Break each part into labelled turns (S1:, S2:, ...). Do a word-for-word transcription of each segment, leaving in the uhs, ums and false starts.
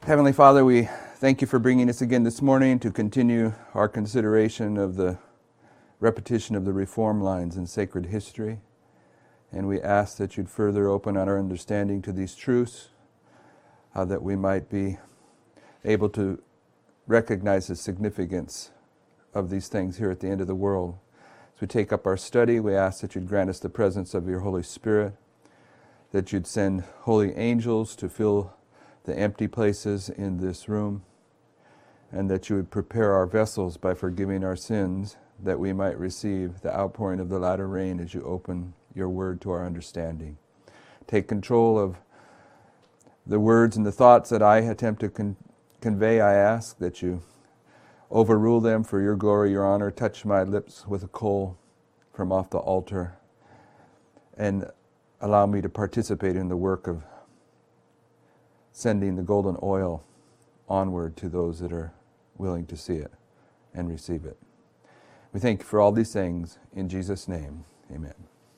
S1: Heavenly Father, we thank you for bringing us again this morning to continue our consideration of the repetition of the reform lines in sacred history. And we ask that you'd further open our understanding to these truths, uh, that we might be able to recognize the significance of these things here at the end of the world. As we take up our study, we ask that you'd grant us the presence of your Holy Spirit, that you'd send holy angels to fill the empty places in this room, and that you would prepare our vessels by forgiving our sins, that we might receive the outpouring of the latter rain as you open your word to our understanding. Take control of the words and the thoughts that I attempt to con- convey. I ask that you overrule them for your glory, your honor. Touch my lips with a coal from off the altar, and allow me to participate in the work of sending the golden oil onward to those that are willing to see it and receive it. We thank you for all these things. In Jesus' name, amen.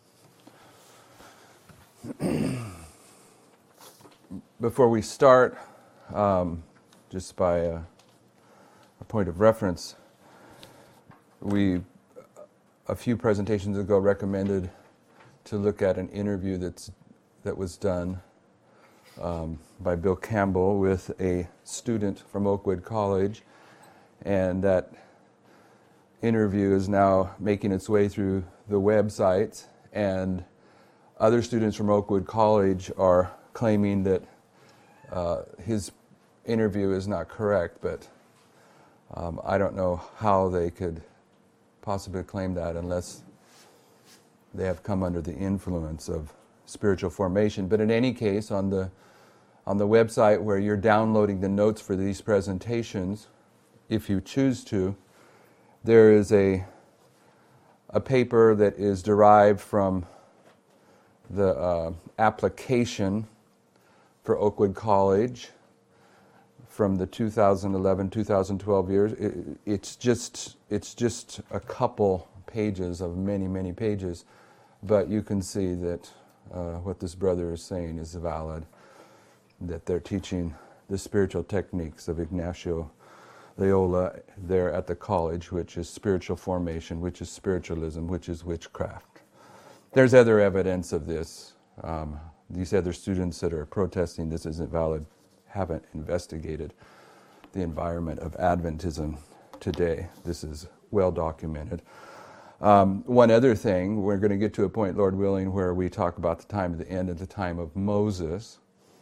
S1: Before we start, um, just by a, a point of reference, we, a few presentations ago, recommended to look at an interview that's that was done Um, by Bill Campbell with a student from Oakwood College, and that interview is now making its way through the website, and other students from Oakwood College are claiming that uh, his interview is not correct, but um, I don't know how they could possibly claim that unless they have come under the influence of spiritual formation. But in any case, on the On the website where you're downloading the notes for these presentations, if you choose to, there is a a paper that is derived from the uh, application for Oakwood College from the two thousand eleven two thousand twelve years. It, it's just it's just a couple pages of many many pages, but you can see that uh, what this brother is saying is valid, that they're teaching the spiritual techniques of Ignacio Loyola there at the college, which is spiritual formation, which is spiritualism, which is witchcraft. There's other evidence of this. Um, these other students that are protesting this isn't valid haven't investigated the environment of Adventism today. This is well documented. Um, one other thing, we're going to get to a point, Lord willing, where we talk about the time of the end and the time of Moses.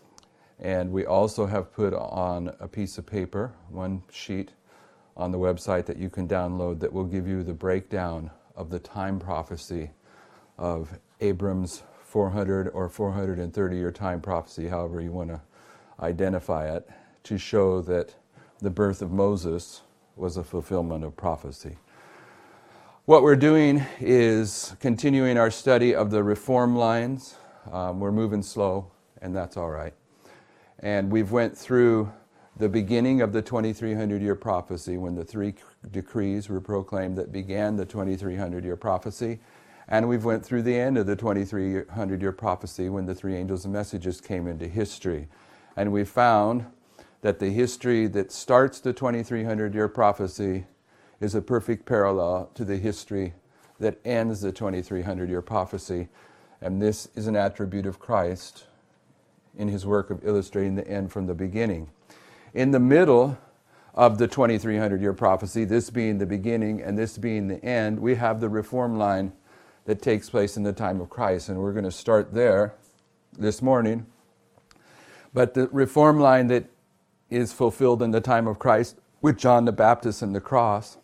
S1: And we also have put on a piece of paper, one sheet on the website that you can download, that will give you the breakdown of the time prophecy of Abram's four hundred or four hundred thirty year time prophecy, however you want to identify it, to show that the birth of Moses was a fulfillment of prophecy. What we're doing is continuing our study of the reform lines. Um, we're moving slow, and that's all right. And we've went through the beginning of the twenty-three hundred year prophecy, when the three decrees were proclaimed that began the twenty-three hundred year prophecy. And we've went through the end of the twenty-three hundred year prophecy, when the three angels and messages came into history. And we found that the history that starts the twenty-three hundred year prophecy is a perfect parallel to the history that ends the twenty-three hundred year prophecy. And this is an attribute of Christ in his work of illustrating the end from the beginning. In the middle of the twenty-three hundred year prophecy, this being the beginning and this being the end, we have the reform line that takes place in the time of Christ. And we're going to start there this morning. But the reform line that is fulfilled in the time of Christ with John the Baptist and the cross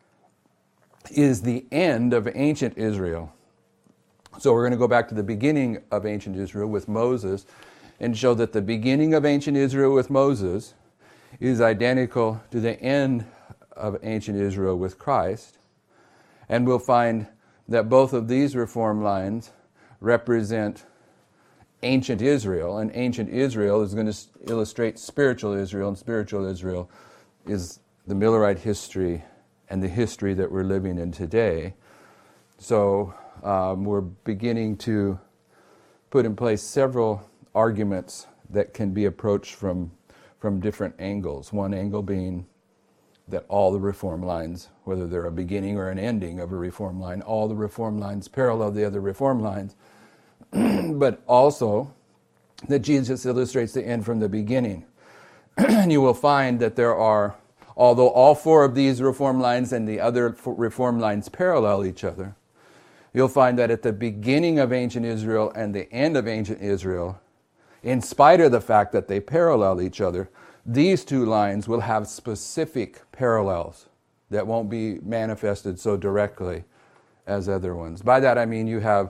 S1: is the end of ancient Israel. So we're going to go back to the beginning of ancient Israel with Moses, and show that the beginning of ancient Israel with Moses is identical to the end of ancient Israel with Christ. And we'll find that both of these reform lines represent ancient Israel, and ancient Israel is going to illustrate spiritual Israel, and spiritual Israel is the Millerite history and the history that we're living in today. So um, we're beginning to put in place several arguments that can be approached from from different angles. One angle being that all the reform lines, whether they're a beginning or an ending of a reform line, all the reform lines parallel the other reform lines, but also that Jesus illustrates the end from the beginning. And you will find that there are, although all four of these reform lines and the other reform lines parallel each other, you'll find that at the beginning of ancient Israel and the end of ancient Israel, in spite of the fact that they parallel each other, these two lines will have specific parallels that won't be manifested so directly as other ones. By that I mean you have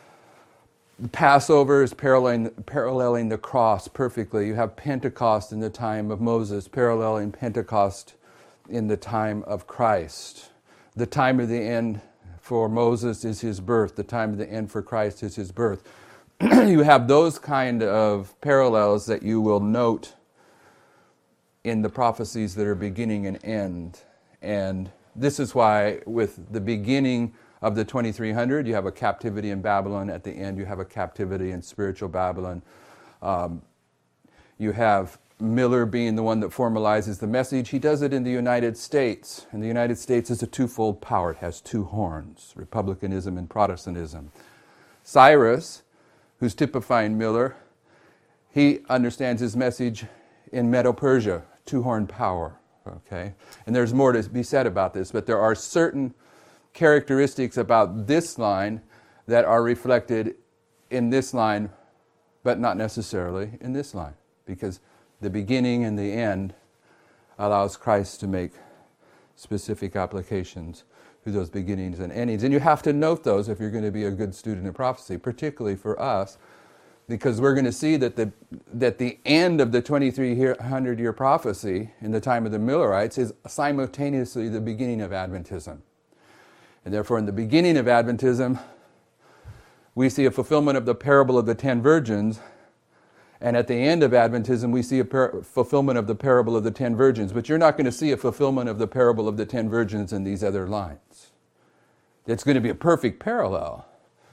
S1: Passover is paralleling, paralleling the cross perfectly. You have Pentecost in the time of Moses, paralleling Pentecost in the time of Christ. The time of the end for Moses is his birth. The time of the end for Christ is his birth. You have those kind of parallels that you will note in the prophecies that are beginning and end. And this is why with the beginning of the twenty-three hundred, you have a captivity in Babylon. At the end, you have a captivity in spiritual Babylon. Um, you have Miller being the one that formalizes the message. He does it in the United States. And the United States is a twofold power. It has two horns, republicanism and Protestantism. Cyrus, who's typifying Miller, he understands his message in Medo-Persia, two-horn power. Okay, and there's more to be said about this, but there are certain characteristics about this line that are reflected in this line, but not necessarily in this line, because the beginning and the end allows Christ to make specific applications to those beginnings and endings. And you have to note those if you're going to be a good student of prophecy, particularly for us, because we're going to see that the that the end of the twenty-three hundred year prophecy in the time of the Millerites is simultaneously the beginning of Adventism. And therefore, in the beginning of Adventism, we see a fulfillment of the parable of the ten virgins, and at the end of Adventism, we see a par- fulfillment of the parable of the ten virgins. But you're not going to see a fulfillment of the parable of the ten virgins in these other lines. It's going to be a perfect parallel.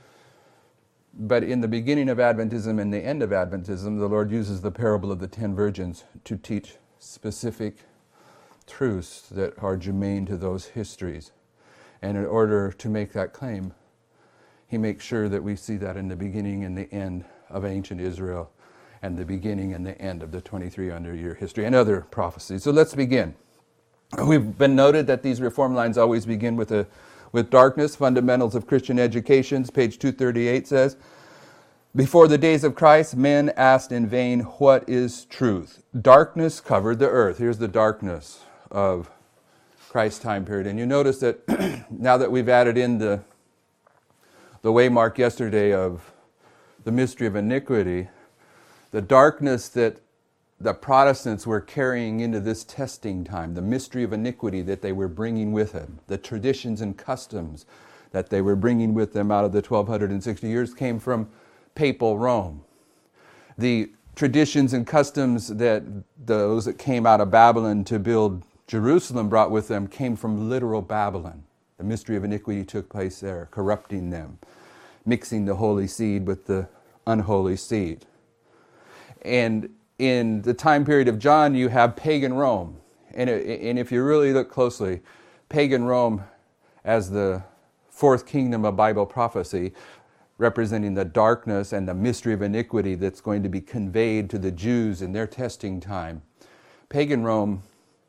S1: But in the beginning of Adventism and the end of Adventism, the Lord uses the parable of the ten virgins to teach specific truths that are germane to those histories. And in order to make that claim, he makes sure that we see that in the beginning and the end of ancient Israel and the beginning and the end of the twenty-three hundred year history and other prophecies. So let's begin. We've been noted that these reform lines always begin with a with darkness. Fundamentals of Christian Education, page two thirty-eight says, before the days of Christ, men asked in vain, what is truth? Darkness covered the earth. Here's the darkness of Christ's time period. And you notice that now that we've added in the, the waymark yesterday of the mystery of iniquity, the darkness that the Protestants were carrying into this testing time, the mystery of iniquity that they were bringing with them, the traditions and customs that they were bringing with them out of the twelve sixty years came from papal Rome. The traditions and customs that those that came out of Babylon to build Jerusalem brought with them came from literal Babylon. The mystery of iniquity took place there, corrupting them, mixing the holy seed with the unholy seed. And in the time period of John, you have pagan Rome. And, it, and if you really look closely, pagan Rome as the fourth kingdom of Bible prophecy, representing the darkness and the mystery of iniquity that's going to be conveyed to the Jews in their testing time. Pagan Rome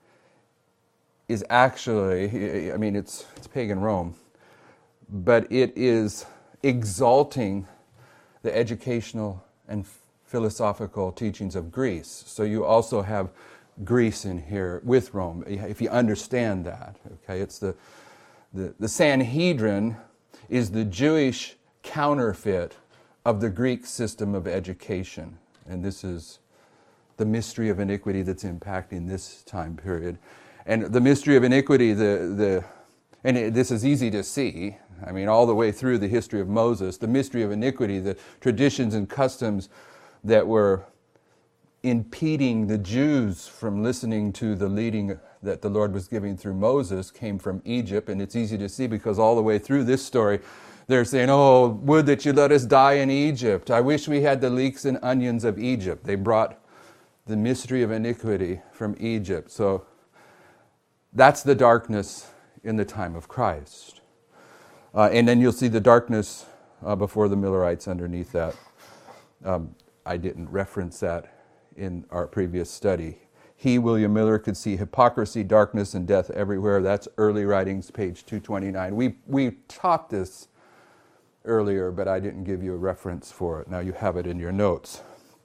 S1: is actually, I mean, it's, it's pagan Rome, but it is exalting the educational and philosophical teachings of Greece. So you also have Greece in here with Rome, if you understand that. Okay, it's the, the, the Sanhedrin is the Jewish counterfeit of the Greek system of education. And this is the mystery of iniquity that's impacting this time period. And the mystery of iniquity, the, the and it, this is easy to see, I mean, all the way through the history of Moses, the mystery of iniquity, the traditions and customs that were impeding the Jews from listening to the leading that the Lord was giving through Moses came from Egypt. And it's easy to see because all the way through this story, they're saying, oh, would that you let us die in Egypt. I wish we had the leeks and onions of Egypt. They brought the mystery of iniquity from Egypt. So that's the darkness in the time of Christ. Uh, and then you'll see the darkness uh, before the Millerites underneath that. Um, I didn't reference that in our previous study. He, William Miller, could see hypocrisy, darkness, and death everywhere. That's Early Writings, page two twenty-nine. We, we taught this earlier, but I didn't give you a reference for it. Now you have it in your notes.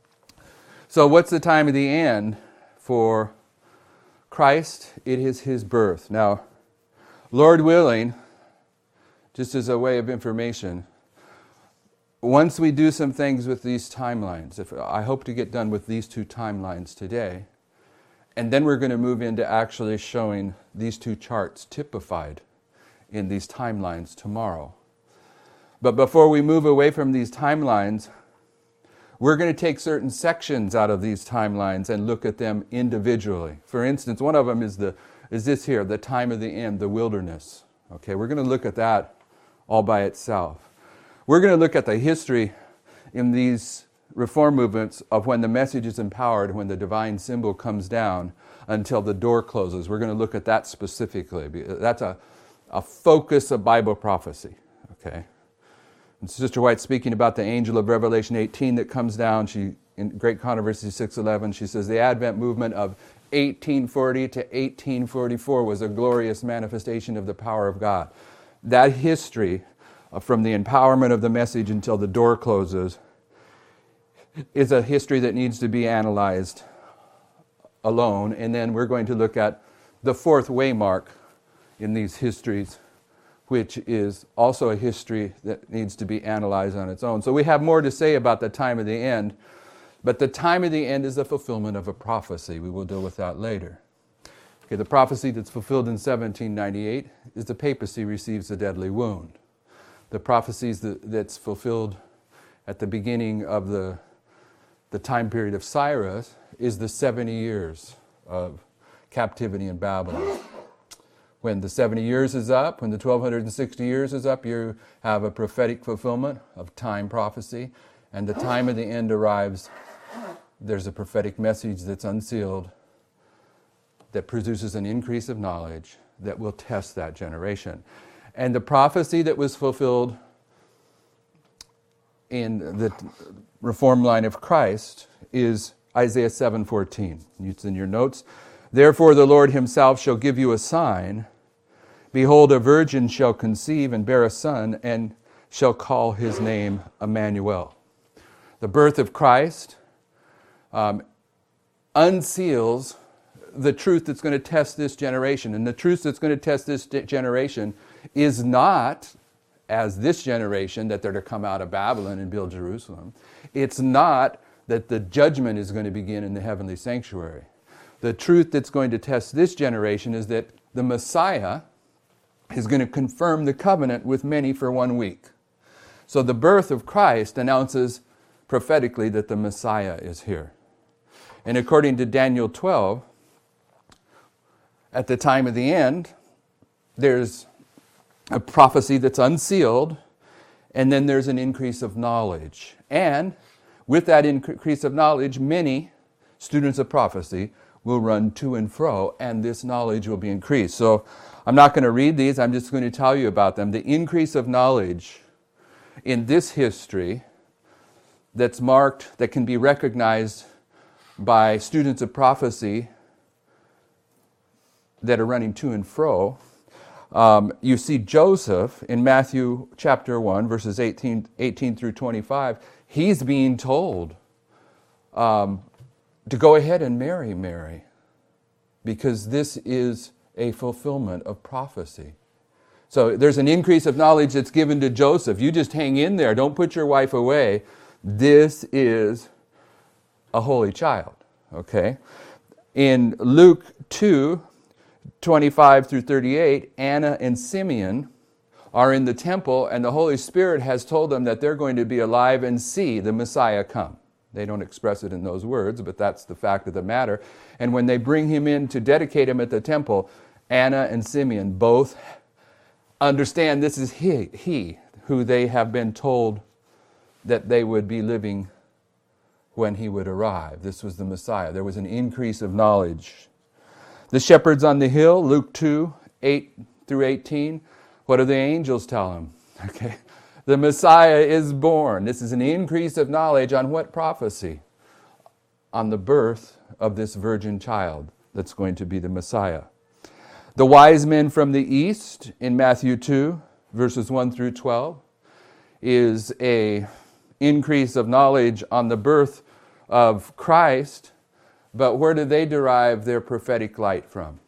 S1: So what's the time of the end for Christ? It is his birth. Now, Lord willing, just as a way of information, once we do some things with these timelines, if I hope to get done with these two timelines today, and then we're going to move into actually showing these two charts typified in these timelines tomorrow. But before we move away from these timelines, we're going to take certain sections out of these timelines and look at them individually. For instance, one of them is the is this here, the time of the end, the wilderness. Okay, we're going to look at that all by itself. We're going to look at the history in these reform movements of when the message is empowered, when the divine symbol comes down until the door closes. We're going to look at that specifically. That's a, a focus of Bible prophecy. Okay. And Sister White, speaking about the angel of Revelation eighteen that comes down, she in Great Controversy six eleven, she says the Advent movement of eighteen forty to eighteen forty-four was a glorious manifestation of the power of God. That history, uh, from the empowerment of the message until the door closes, is a history that needs to be analyzed alone. And then we're going to look at the fourth waymark in these histories, which is also a history that needs to be analyzed on its own. So we have more to say about the time of the end, but the time of the end is the fulfillment of a prophecy. We will deal with that later. Okay, the prophecy that's fulfilled in seventeen ninety-eight is the papacy receives a deadly wound. The prophecies that, that's fulfilled at the beginning of the, the time period of Cyrus is the seventy years of captivity in Babylon. When the seventy years is up, when the twelve sixty years is up, you have a prophetic fulfillment of time prophecy, and the time of the end arrives. There's a prophetic message that's unsealed that produces an increase of knowledge that will test that generation. And the prophecy that was fulfilled in the reform line of Christ is Isaiah seven fourteen. It's in your notes. Therefore the Lord himself shall give you a sign. Behold, a virgin shall conceive and bear a son, and shall call his name Emmanuel. The birth of Christ um, unseals the truth that's going to test this generation. And the truth that's going to test this generation is not, as this generation, that they're to come out of Babylon and build Jerusalem. It's not that the judgment is going to begin in the heavenly sanctuary. The truth that's going to test this generation is that the Messiah is going to confirm the covenant with many for one week. So the birth of Christ announces prophetically that the Messiah is here. And according to Daniel twelve, at the time of the end, there's a prophecy that's unsealed, and then there's an increase of knowledge. And with that increase of knowledge, many students of prophecy will run to and fro, and this knowledge will be increased. So I'm not going to read these, I'm just going to tell you about them. The increase of knowledge in this history that's marked, that can be recognized by students of prophecy that are running to and fro. Um, you see Joseph in Matthew chapter one, verses eighteen, eighteen through twenty-five. He's being told um, to go ahead and marry Mary, because this is a fulfillment of prophecy. So there's an increase of knowledge that's given to Joseph. You just hang in there. Don't put your wife away. This is a holy child. Okay? In Luke two, twenty-five through thirty-eight, Anna and Simeon are in the temple, and the Holy Spirit has told them that they're going to be alive and see the Messiah come. They don't express it in those words, but that's the fact of the matter. And when they bring him in to dedicate him at the temple, Anna and Simeon both understand this is he, he who they have been told that they would be living when he would arrive. This was the Messiah. There was an increase of knowledge. The shepherds on the hill, Luke two, eight through eighteen, what do the angels tell him? Okay, the Messiah is born. This is an increase of knowledge on what prophecy? On the birth of this virgin child that's going to be the Messiah. The wise men from the east in Matthew two, verses one through twelve, is a increase of knowledge on the birth of Christ, but where do they derive their prophetic light from?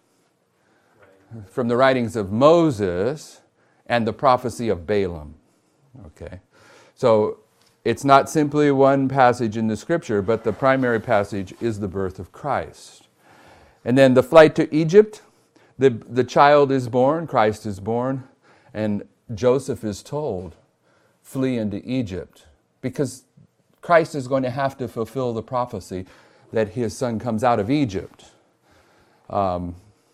S1: From the writings of Moses and the prophecy of Balaam. Okay, so it's not simply one passage in the scripture, but the primary passage is the birth of Christ. And then the flight to Egypt, the, the child is born, Christ is born, and Joseph is told, flee into Egypt, because Christ is going to have to fulfill the prophecy that his son comes out of Egypt. Um,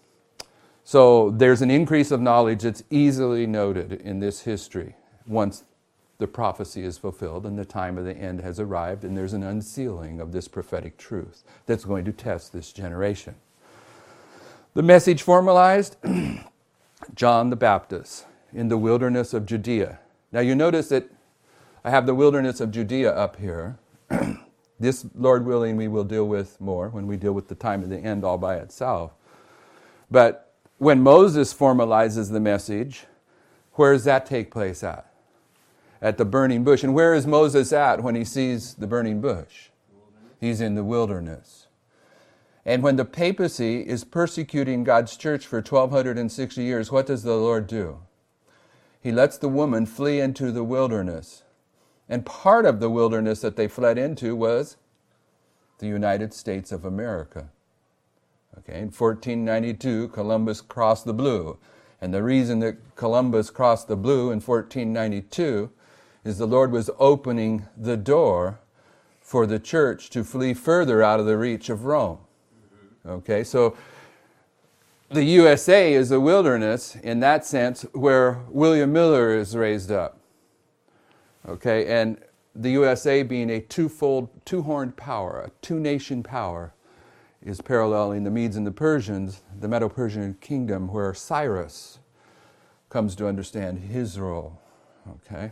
S1: so there's an increase of knowledge that's easily noted in this history once the prophecy is fulfilled and the time of the end has arrived, and there's an unsealing of this prophetic truth that's going to test this generation. The message formalized, John the Baptist in the wilderness of Judea. Now you notice that I have the wilderness of Judea up here. This, Lord willing, we will deal with more when we deal with the time of the end all by itself. But when Moses formalizes the message, where does that take place at? At the burning bush. And where is Moses at when he sees the burning bush? He's in the wilderness. And when the papacy is persecuting God's church for twelve sixty years, what does the Lord do? He lets the woman flee into the wilderness. And part of the wilderness that they fled into was the United States of America. Okay, in fourteen ninety-two, Columbus crossed the blue. And the reason that Columbus crossed the blue in fourteen ninety-two is the Lord was opening the door for the church to flee further out of the reach of Rome. Okay, so the U S A is a wilderness in that sense where William Miller is raised up. Okay, and the U S A being a twofold, two-horned power, a two-nation power, is paralleling the Medes and the Persians, the Medo-Persian kingdom, where Cyrus comes to understand his role. Okay,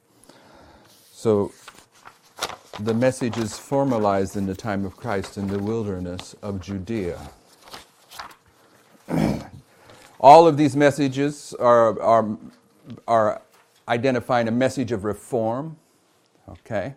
S1: so the message is formalized in the time of Christ in the wilderness of Judea. All of these messages are, are, are identifying a message of reform. Okay.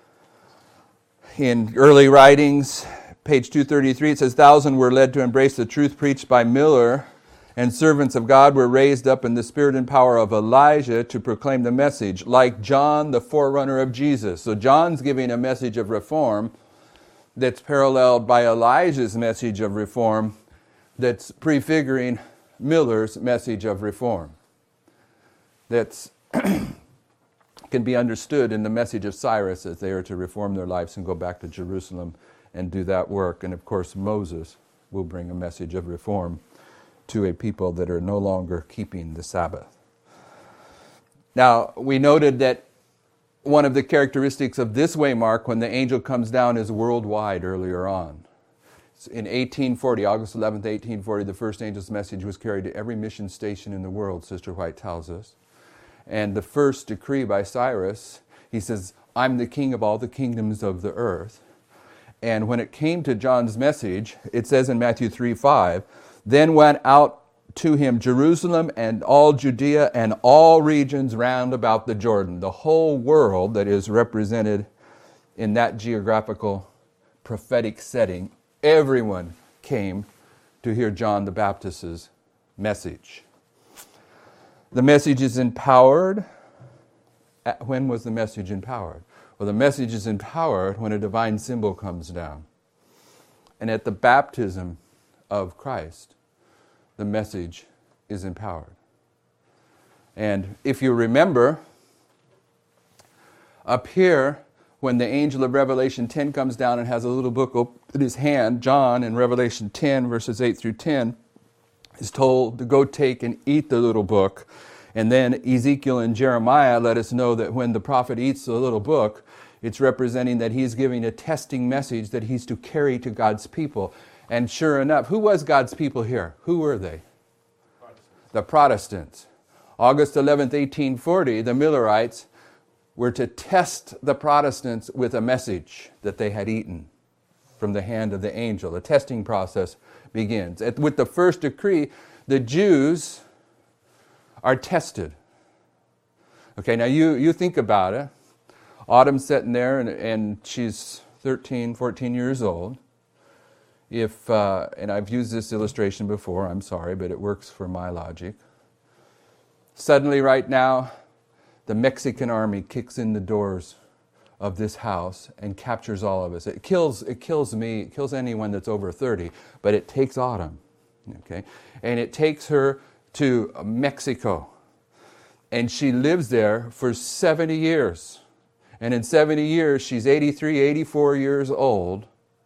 S1: In early writings, page two thirty-three, it says, "Thousands were led to embrace the truth preached by Miller, and servants of God were raised up in the spirit and power of Elijah to proclaim the message, like John, the forerunner of Jesus." So John's giving a message of reform that's paralleled by Elijah's message of reform that's prefiguring Miller's message of reform. That's can be understood in the message of Cyrus as they are to reform their lives and go back to Jerusalem and do that work. And of course, Moses will bring a message of reform to a people that are no longer keeping the Sabbath. Now, we noted that one of the characteristics of this waymark when the angel comes down is worldwide earlier on. In eighteen forty, August eleventh, eighteen forty, the first angel's message was carried to every mission station in the world, Sister White tells us. And the first decree by Cyrus, he says, "I'm the king of all the kingdoms of the earth." And when it came to John's message, it says in Matthew three five, "Then went out to him Jerusalem and all Judea and all regions round about the Jordan." The whole world that is represented in that geographical prophetic setting, everyone came to hear John the Baptist's message. The message is empowered. When was the message empowered? Well, the message is empowered when a divine symbol comes down. And at the baptism of Christ, the message is empowered. And if you remember, up here, when the angel of Revelation ten comes down and has a little book in his hand, John in Revelation ten, verses eight through ten, is told to go take and eat the little book. And then Ezekiel and Jeremiah let us know that when the prophet eats the little book, It's representing that he's giving a testing message that he's to carry to God's people. And sure enough, who was God's people here? Who were they? Protestants. The Protestants. August eleventh, eighteen forty, the Millerites were to test the Protestants with a message that they had eaten from the hand of the angel. The testing process begins. At, with the first decree, the Jews are tested. Okay, now you, you think about it. Autumn's sitting there, and, and she's thirteen, fourteen years old. If, uh, and I've used this illustration before, I'm sorry, but it works for my logic. Suddenly, right now, the Mexican army kicks in the doors of this house and captures all of us. It kills, it kills me, it kills anyone that's over thirty, but it takes Autumn, okay? And it takes her to Mexico. And she lives there for seventy years. And in seventy years, she's eighty-three, eighty-four years old.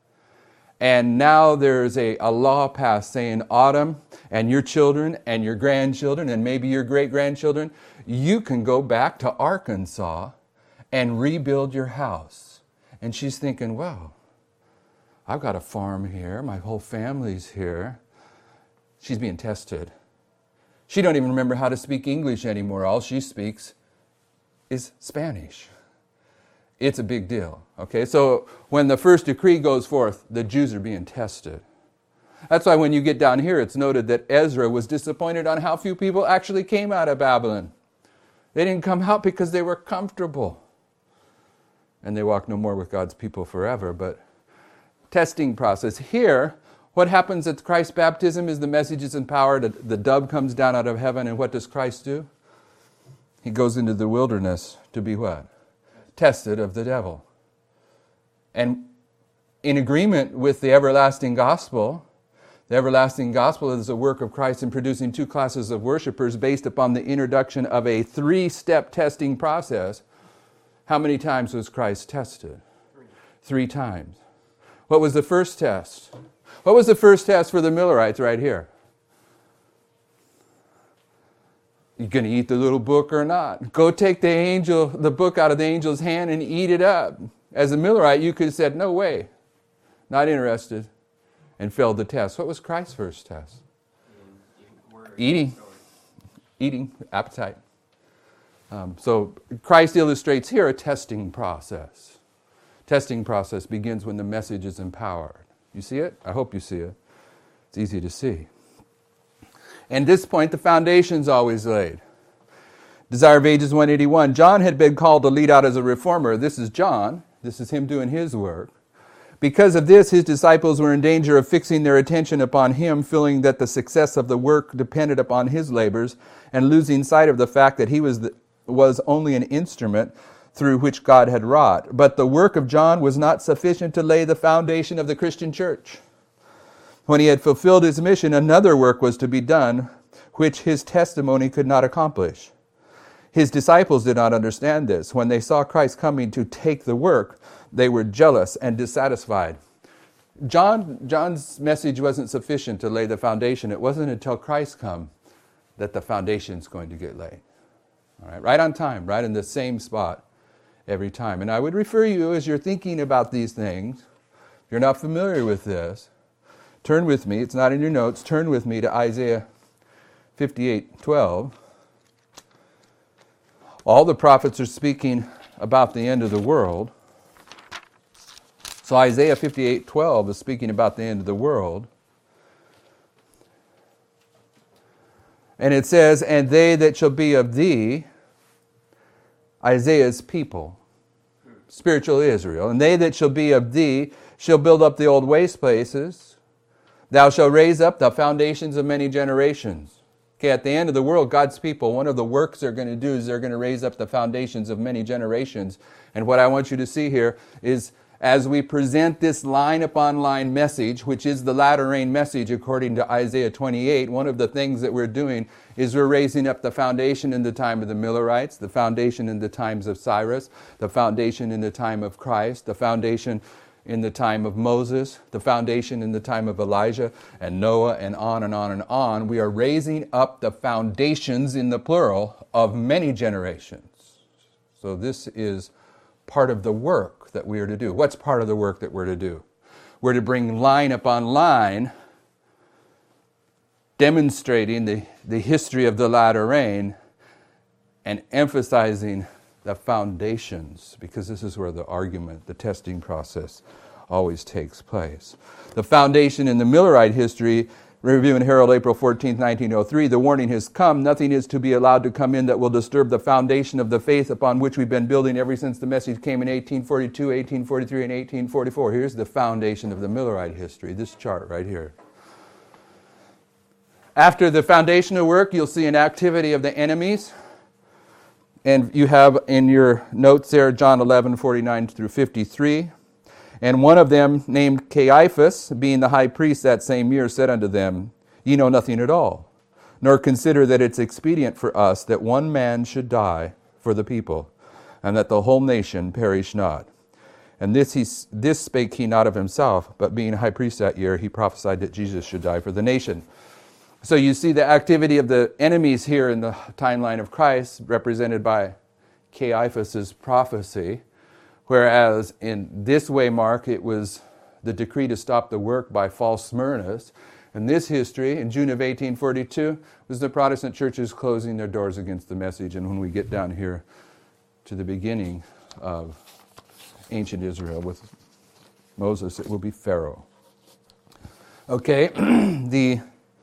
S1: And now there's a, a law passed saying, Autumn and your children and your grandchildren and maybe your great-grandchildren, you can go back to Arkansas and rebuild your house. And she's thinking, well, I've got a farm here. My whole family's here. She's being tested. She don't even remember how to speak English anymore. All she speaks is Spanish. It's a big deal. Okay, so when the first decree goes forth, the Jews are being tested. That's why when you get down here, it's noted that Ezra was disappointed on how few people actually came out of Babylon. They didn't come out because they were comfortable. And they walk no more with God's people forever. But testing process. Here, what happens at Christ's baptism is the message is empowered. The dove comes down out of heaven, and what does Christ do? He goes into the wilderness to be what? Tested of the devil. And in agreement with the everlasting gospel, the everlasting gospel is a work of Christ in producing two classes of worshipers based upon the introduction of a three-step testing process. How many times was Christ tested? Three. Three times. What was the first test? What was the first test for the Millerites right here? You going to eat the little book or not? Go take the angel, the book out of the angel's hand and eat it up. As a Millerite, you could have said, no way, not interested, and failed the test. What was Christ's first test? Eating. Eating, appetite. Um, so Christ illustrates here a testing process. Testing process begins when the message is empowered. You see it? I hope you see it. It's easy to see. And at this point, the foundation's always laid. Desire of Ages one eighty-one. John had been called to lead out as a reformer. This is John. This is him doing his work. Because of this, his disciples were in danger of fixing their attention upon him, feeling that the success of the work depended upon his labors, and losing sight of the fact that he was the, was only an instrument through which God had wrought. But the work of John was not sufficient to lay the foundation of the Christian church. When he had fulfilled his mission, another work was to be done, which his testimony could not accomplish. His disciples did not understand this. When they saw Christ coming to take the work, they were jealous and dissatisfied. John, John's message wasn't sufficient to lay the foundation. It wasn't until Christ come that the foundation's going to get laid. All right, right on time, right in the same spot every time. And I would refer you, as you're thinking about these things, if you're not familiar with this, turn with me, it's not in your notes, turn with me to Isaiah fifty-eight twelve. All the prophets are speaking about the end of the world. So Isaiah fifty-eight twelve is speaking about the end of the world. And it says, and they that shall be of thee, Isaiah's people, spiritual Israel, and they that shall be of thee shall build up the old waste places. Thou shalt raise up the foundations of many generations. Okay, at the end of the world, God's people, one of the works they're going to do is they're going to raise up the foundations of many generations. And what I want you to see here is as we present this line upon line message, which is the latter rain message according to Isaiah twenty-eight, one of the things that we're doing is we're raising up the foundation in the time of the Millerites, the foundation in the times of Cyrus, the foundation in the time of Christ, the foundation in the time of Moses, the foundation in the time of Elijah and Noah, and on and on and on. We are raising up the foundations in the plural of many generations. So this is part of the work that we are to do. What's part of the work that we're to do? We're to bring line upon line, demonstrating the, the history of the latter rain and emphasizing the foundations, because this is where the argument, the testing process always takes place. The foundation in the Millerite history, Review and Herald, April fourteenth, nineteen oh three, the warning has come. Nothing is to be allowed to come in that will disturb the foundation of the faith upon which we've been building ever since the message came in eighteen forty-two, eighteen forty-three, and eighteen forty-four. Here's the foundation of the Millerite history, this chart right here. After the foundational work, you'll see an activity of the enemies. And you have in your notes there John eleven, forty-nine through fifty-three. And one of them, named Caiaphas, being the high priest that same year, said unto them, Ye know nothing at all, nor consider that it's expedient for us that one man should die for the people, and that the whole nation perish not. And this he this spake he not of himself, but being high priest that year, he prophesied that Jesus should die for the nation. So you see the activity of the enemies here in the timeline of Christ, represented by Caiaphas' prophecy. Whereas in this way, Mark, it was the decree to stop the work by false Smyrnas. And this history, in June of eighteen forty-two, was the Protestant churches closing their doors against the message. And when we get down here to the beginning of ancient Israel with Moses, it will be Pharaoh. Okay, the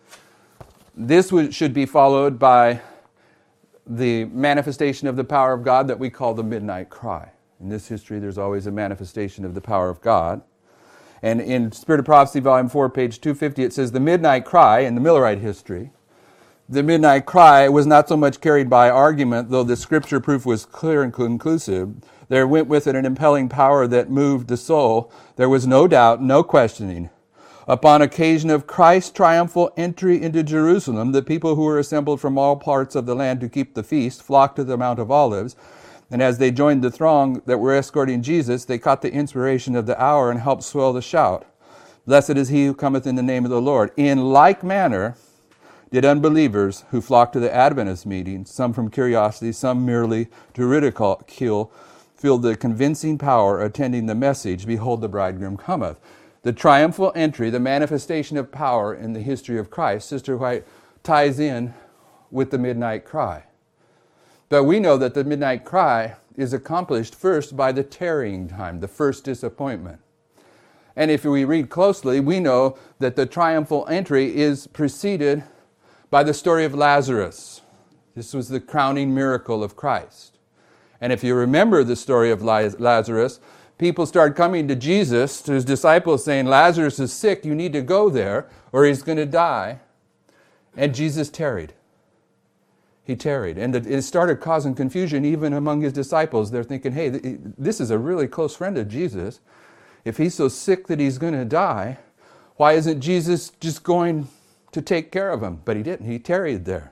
S1: this would, should be followed by the manifestation of the power of God that we call the midnight cry. In this history, there's always a manifestation of the power of God. And in Spirit of Prophecy, Volume four, page two fifty, it says, the midnight cry, in the Millerite history, the midnight cry was not so much carried by argument, though the scripture proof was clear and conclusive. There went with it an impelling power that moved the soul. There was no doubt, no questioning. Upon occasion of Christ's triumphal entry into Jerusalem, the people who were assembled from all parts of the land to keep the feast flocked to the Mount of Olives. And as they joined the throng that were escorting Jesus, they caught the inspiration of the hour and helped swell the shout. Blessed is he who cometh in the name of the Lord. In like manner did unbelievers who flocked to the Adventist meeting, some from curiosity, some merely to ridicule, feel the convincing power attending the message, behold, the bridegroom cometh. The triumphal entry, the manifestation of power in the history of Christ, Sister White, ties in with the midnight cry. But we know that the midnight cry is accomplished first by the tarrying time, the first disappointment. And if we read closely, we know that the triumphal entry is preceded by the story of Lazarus. This was the crowning miracle of Christ. And if you remember the story of Lazarus, people started coming to Jesus, to his disciples, saying, Lazarus is sick, you need to go there, or he's going to die. And Jesus tarried. He tarried. And it started causing confusion even among his disciples. They're thinking, hey, this is a really close friend of Jesus. If he's so sick that he's going to die, why isn't Jesus just going to take care of him? But he didn't. He tarried there.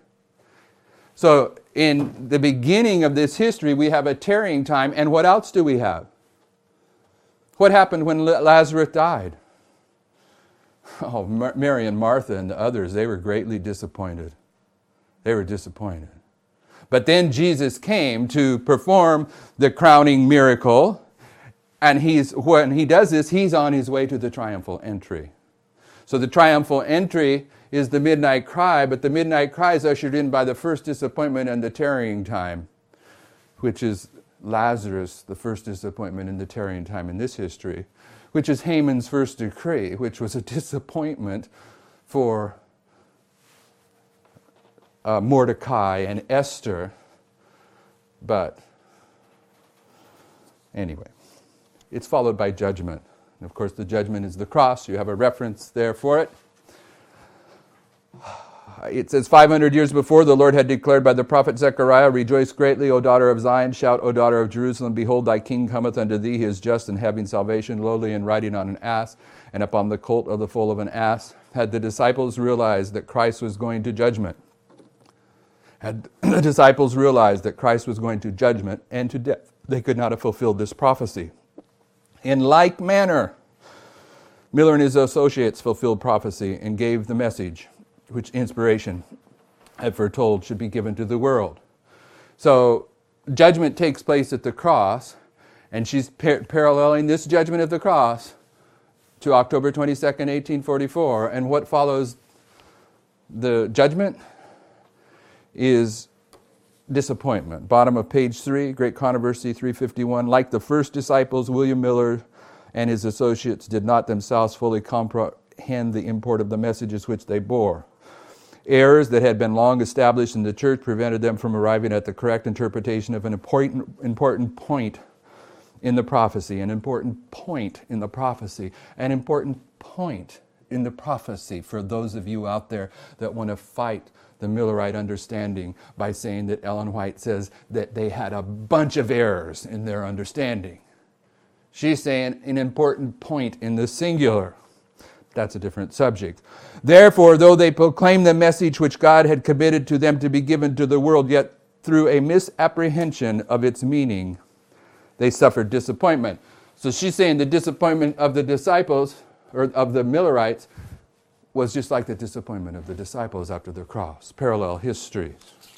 S1: So in the beginning of this history, we have a tarrying time. And what else do we have? What happened when Lazarus died? Oh, Mary and Martha and the others, they were greatly disappointed. They were disappointed. But then Jesus came to perform the crowning miracle. And he's when he does this, he's on his way to the triumphal entry. So the triumphal entry is the midnight cry, but the midnight cry is ushered in by the first disappointment and the tarrying time, which is Lazarus, the first disappointment in the tarrying time in this history, which is Haman's first decree, which was a disappointment for uh, Mordecai and Esther. But anyway, it's followed by judgment. And of course, the judgment is the cross. You have a reference there for it. It says, five hundred years before, the Lord had declared by the prophet Zechariah, Rejoice greatly, O daughter of Zion. Shout, O daughter of Jerusalem. Behold, thy king cometh unto thee. He is just and having salvation, lowly and riding on an ass, and upon the colt of the foal of an ass. Had the disciples realized that Christ was going to judgment, had the disciples realized that Christ was going to judgment and to death, they could not have fulfilled this prophecy. In like manner, Miller and his associates fulfilled prophecy and gave the message which inspiration had foretold should be given to the world. So judgment takes place at the cross, And she's par- paralleling this judgment of the cross to October twenty-second, eighteen forty-four. And what follows the judgment is disappointment. Bottom of page three, Great Controversy three fifty-one. Like the first disciples, William Miller and his associates did not themselves fully comprehend the import of the messages which they bore. Errors that had been long established in the church prevented them from arriving at the correct interpretation of an important, important point in the prophecy, an important point in the prophecy, an important point in the prophecy for those of you out there that want to fight the Millerite understanding by saying that Ellen White says that they had a bunch of errors in their understanding. She's saying an important point in the singular. That's a different subject. Therefore, though they proclaimed the message which God had committed to them to be given to the world, yet through a misapprehension of its meaning, they suffered disappointment. So she's saying the disappointment of the disciples, or of the Millerites, was just like the disappointment of the disciples after the cross. Parallel histories.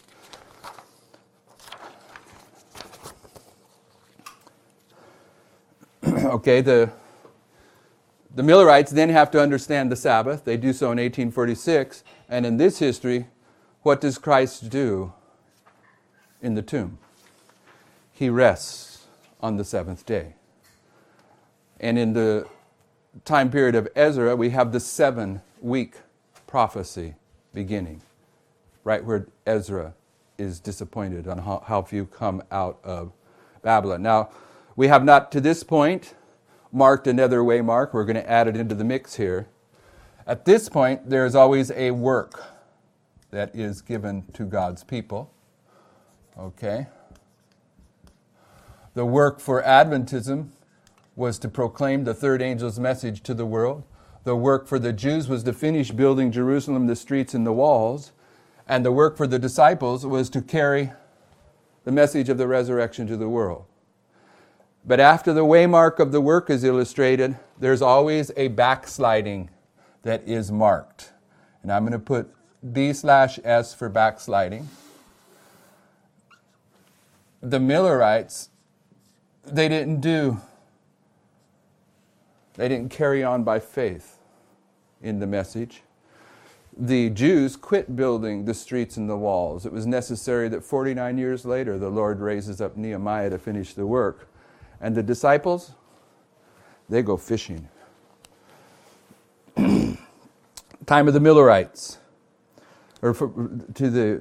S1: Okay, the The Millerites then have to understand the Sabbath. They do so in eighteen forty-six. And in this history, what does Christ do in the tomb? He rests on the seventh day. And in the time period of Ezra, we have the seven-week prophecy beginning, right where Ezra is disappointed on how, how few come out of Babylon. Now, we have not to this point marked another waymark. We're going to add it into the mix here. At this point, there is always a work that is given to God's people. Okay? The work for Adventism was to proclaim the third angel's message to the world. The work for the Jews was to finish building Jerusalem, the streets and the walls. And the work for the disciples was to carry the message of the resurrection to the world. But after the waymark of the work is illustrated, there's always a backsliding that is marked. And I'm going to put B slash S for backsliding. The Millerites, they didn't do, they didn't carry on by faith in the message. The Jews quit building the streets and the walls. It was necessary that forty-nine years later the Lord raises up Nehemiah to finish the work. And the disciples, they go fishing. Time of the Millerites, or for, to the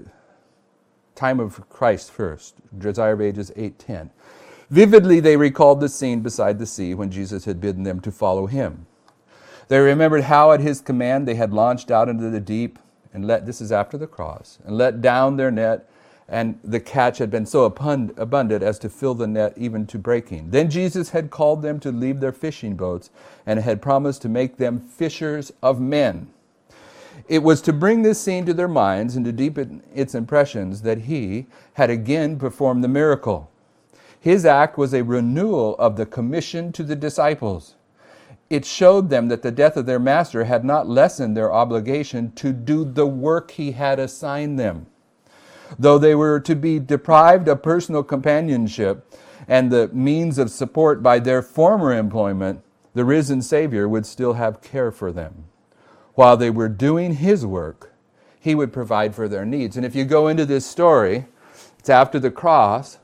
S1: time of Christ first, Desire of Ages eight ten. Vividly they recalled the scene beside the sea when Jesus had bidden them to follow him. They remembered how at his command they had launched out into the deep and let, this is after the cross, and let down their net, and the catch had been so abundant as to fill the net even to breaking. Then Jesus had called them to leave their fishing boats and had promised to make them fishers of men. It was to bring this scene to their minds and to deepen its impressions that he had again performed the miracle. His act was a renewal of the commission to the disciples. It showed them that the death of their master had not lessened their obligation to do the work he had assigned them. Though they were to be deprived of personal companionship and the means of support by their former employment, the risen Savior would still have care for them. While they were doing his work, he would provide for their needs. And if you go into this story, it's after the cross.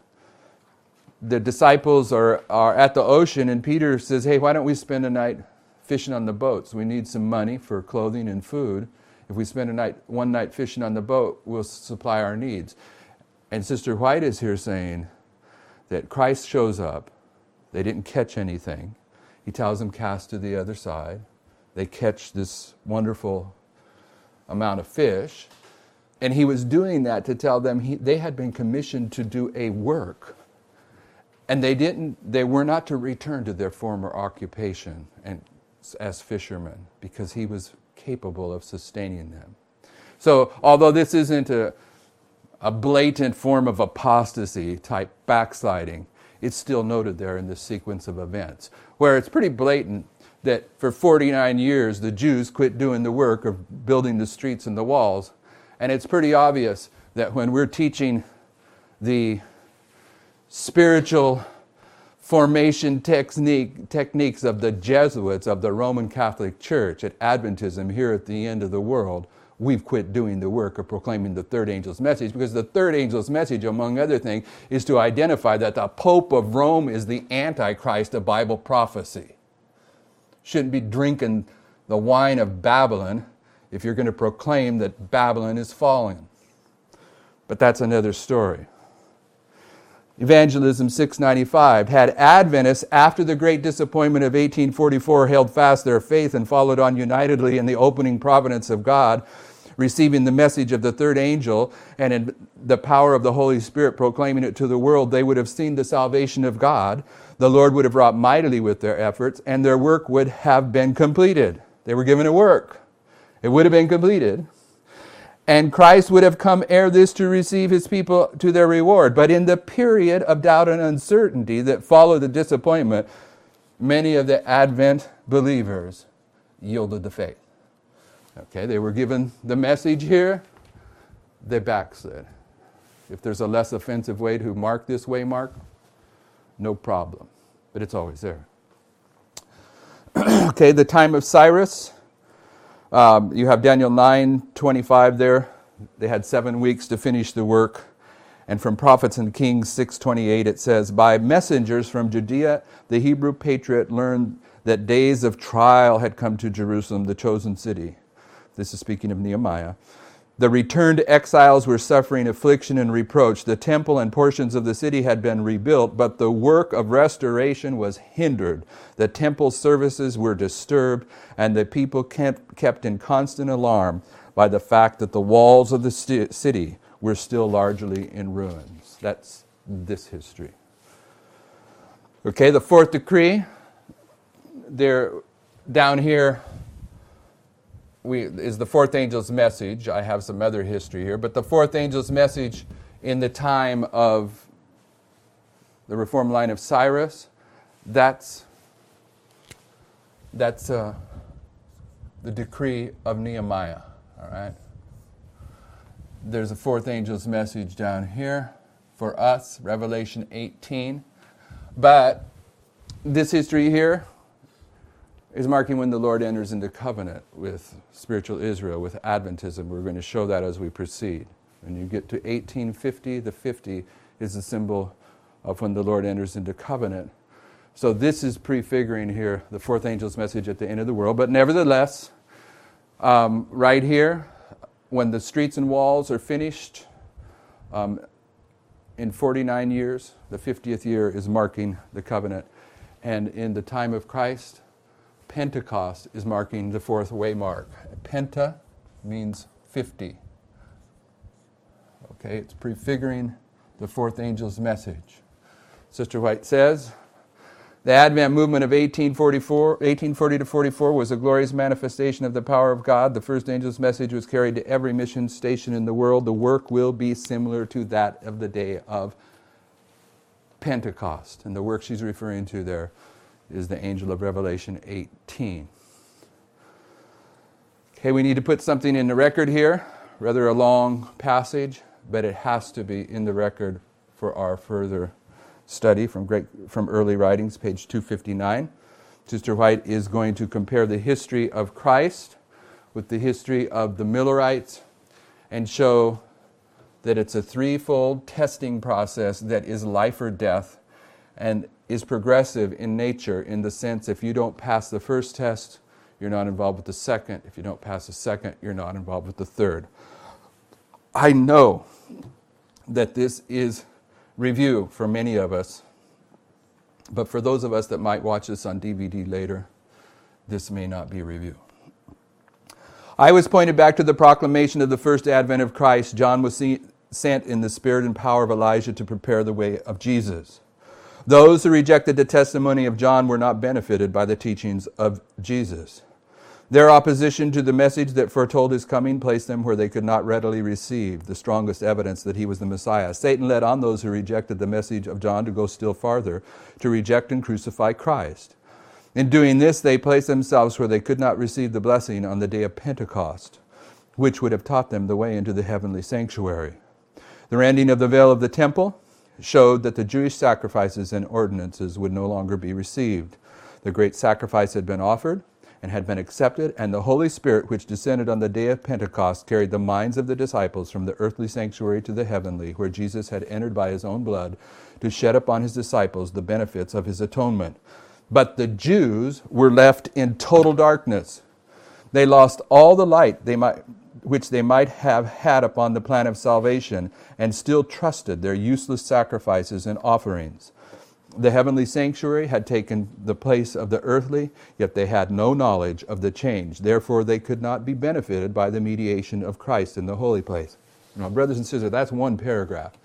S1: The disciples are, are at the ocean, and Peter says, hey, why don't we spend a night fishing on the boats? We need some money for clothing and food. If we spend a night, one night fishing on the boat, we'll supply our needs. And Sister White is here saying that Christ shows up. They didn't catch anything. He tells them, cast to the other side. They catch this wonderful amount of fish. And he was doing that to tell them he, they had been commissioned to do a work. And they didn't, they were not to return to their former occupation and as fishermen, because he was capable of sustaining them. So although this isn't a, a blatant form of apostasy type backsliding, it's still noted there in the sequence of events, where it's pretty blatant that for forty-nine years the Jews quit doing the work of building the streets and the walls. And it's pretty obvious that when we're teaching the spiritual formation technique, techniques of the Jesuits of the Roman Catholic Church at Adventism here at the end of the world, we've quit doing the work of proclaiming the third angel's message, because the third angel's message, among other things, is to identify that the Pope of Rome is the Antichrist of Bible prophecy. Shouldn't be drinking the wine of Babylon if you're going to proclaim that Babylon is falling. But that's another story. Evangelism six ninety-five. Had Adventists, after the great disappointment of eighteen forty-four, held fast their faith and followed on unitedly in the opening providence of God, receiving the message of the third angel and in the power of the Holy Spirit proclaiming it to the world, they would have seen the salvation of God. The Lord would have wrought mightily with their efforts, and their work would have been completed. They were given a work. It would have been completed. And Christ would have come ere this to receive his people to their reward. But in the period of doubt and uncertainty that followed the disappointment, many of the Advent believers yielded the faith. Okay, they were given the message here, they backslid. If there's a less offensive way to mark this way, Mark, no problem. But it's always there. Okay, the time of Cyrus. Um, you have Daniel nine twenty-five there. They had seven weeks to finish the work. And from Prophets and Kings six twenty-eight it says, by messengers from Judea, the Hebrew patriot learned that days of trial had come to Jerusalem, the chosen city. This is speaking of Nehemiah. The returned exiles were suffering affliction and reproach. The temple and portions of the city had been rebuilt, but the work of restoration was hindered. The temple services were disturbed, and the people kept, kept in constant alarm by the fact that the walls of the st- city were still largely in ruins. That's this history. Okay, the fourth decree. They're down here. We, is the fourth angel's message. I have some other history here, but the fourth angel's message in the time of the reform line of Cyrus, that's that's uh, the decree of Nehemiah. All right. There's a fourth angel's message down here for us, Revelation eighteen, but this history here is marking when the Lord enters into covenant with spiritual Israel, with Adventism. We're going to show that as we proceed. When you get to eighteen fifty, the fifty is the symbol of when the Lord enters into covenant. So this is prefiguring here the fourth angel's message at the end of the world. But nevertheless, um, right here, when the streets and walls are finished, um, in forty-nine years, the fiftieth year is marking the covenant. And in the time of Christ, Pentecost is marking the fourth way mark. Penta means fifty. Okay, it's prefiguring the fourth angel's message. Sister White says, the Advent movement of eighteen forty-four, eighteen forty to forty-four was a glorious manifestation of the power of God. The first angel's message was carried to every mission station in the world. The work will be similar to that of the day of Pentecost. And the work she's referring to there is the angel of Revelation eighteen. Okay, we need to put something in the record here, rather a long passage, but it has to be in the record for our further study from great from early writings, page two fifty-nine. Sister White is going to compare the history of Christ with the history of the Millerites and show that it's a threefold testing process that is life or death and is progressive in nature, in the sense if you don't pass the first test, you're not involved with the second. If you don't pass the second, you're not involved with the third. I know that this is review for many of us, but for those of us that might watch this on D V D later, this may not be review. I was pointed back to the proclamation of the first advent of Christ. John was seen, sent in the spirit and power of Elijah to prepare the way of Jesus. Those who rejected the testimony of John were not benefited by the teachings of Jesus. Their opposition to the message that foretold his coming placed them where they could not readily receive the strongest evidence that he was the Messiah. Satan led on those who rejected the message of John to go still farther, to reject and crucify Christ. In doing this, they placed themselves where they could not receive the blessing on the day of Pentecost, which would have taught them the way into the heavenly sanctuary. The rending of the veil of the temple showed that the Jewish sacrifices and ordinances would no longer be received. The great sacrifice had been offered and had been accepted, and the Holy Spirit, which descended on the day of Pentecost, carried the minds of the disciples from the earthly sanctuary to the heavenly, where Jesus had entered by his own blood to shed upon his disciples the benefits of his atonement. But the Jews were left in total darkness. They lost all the light they might, which they might have had upon the plan of salvation, and still trusted their useless sacrifices and offerings. The heavenly sanctuary had taken the place of the earthly, yet they had no knowledge of the change. Therefore, they could not be benefited by the mediation of Christ in the holy place. Now, brothers and sisters, that's one paragraph.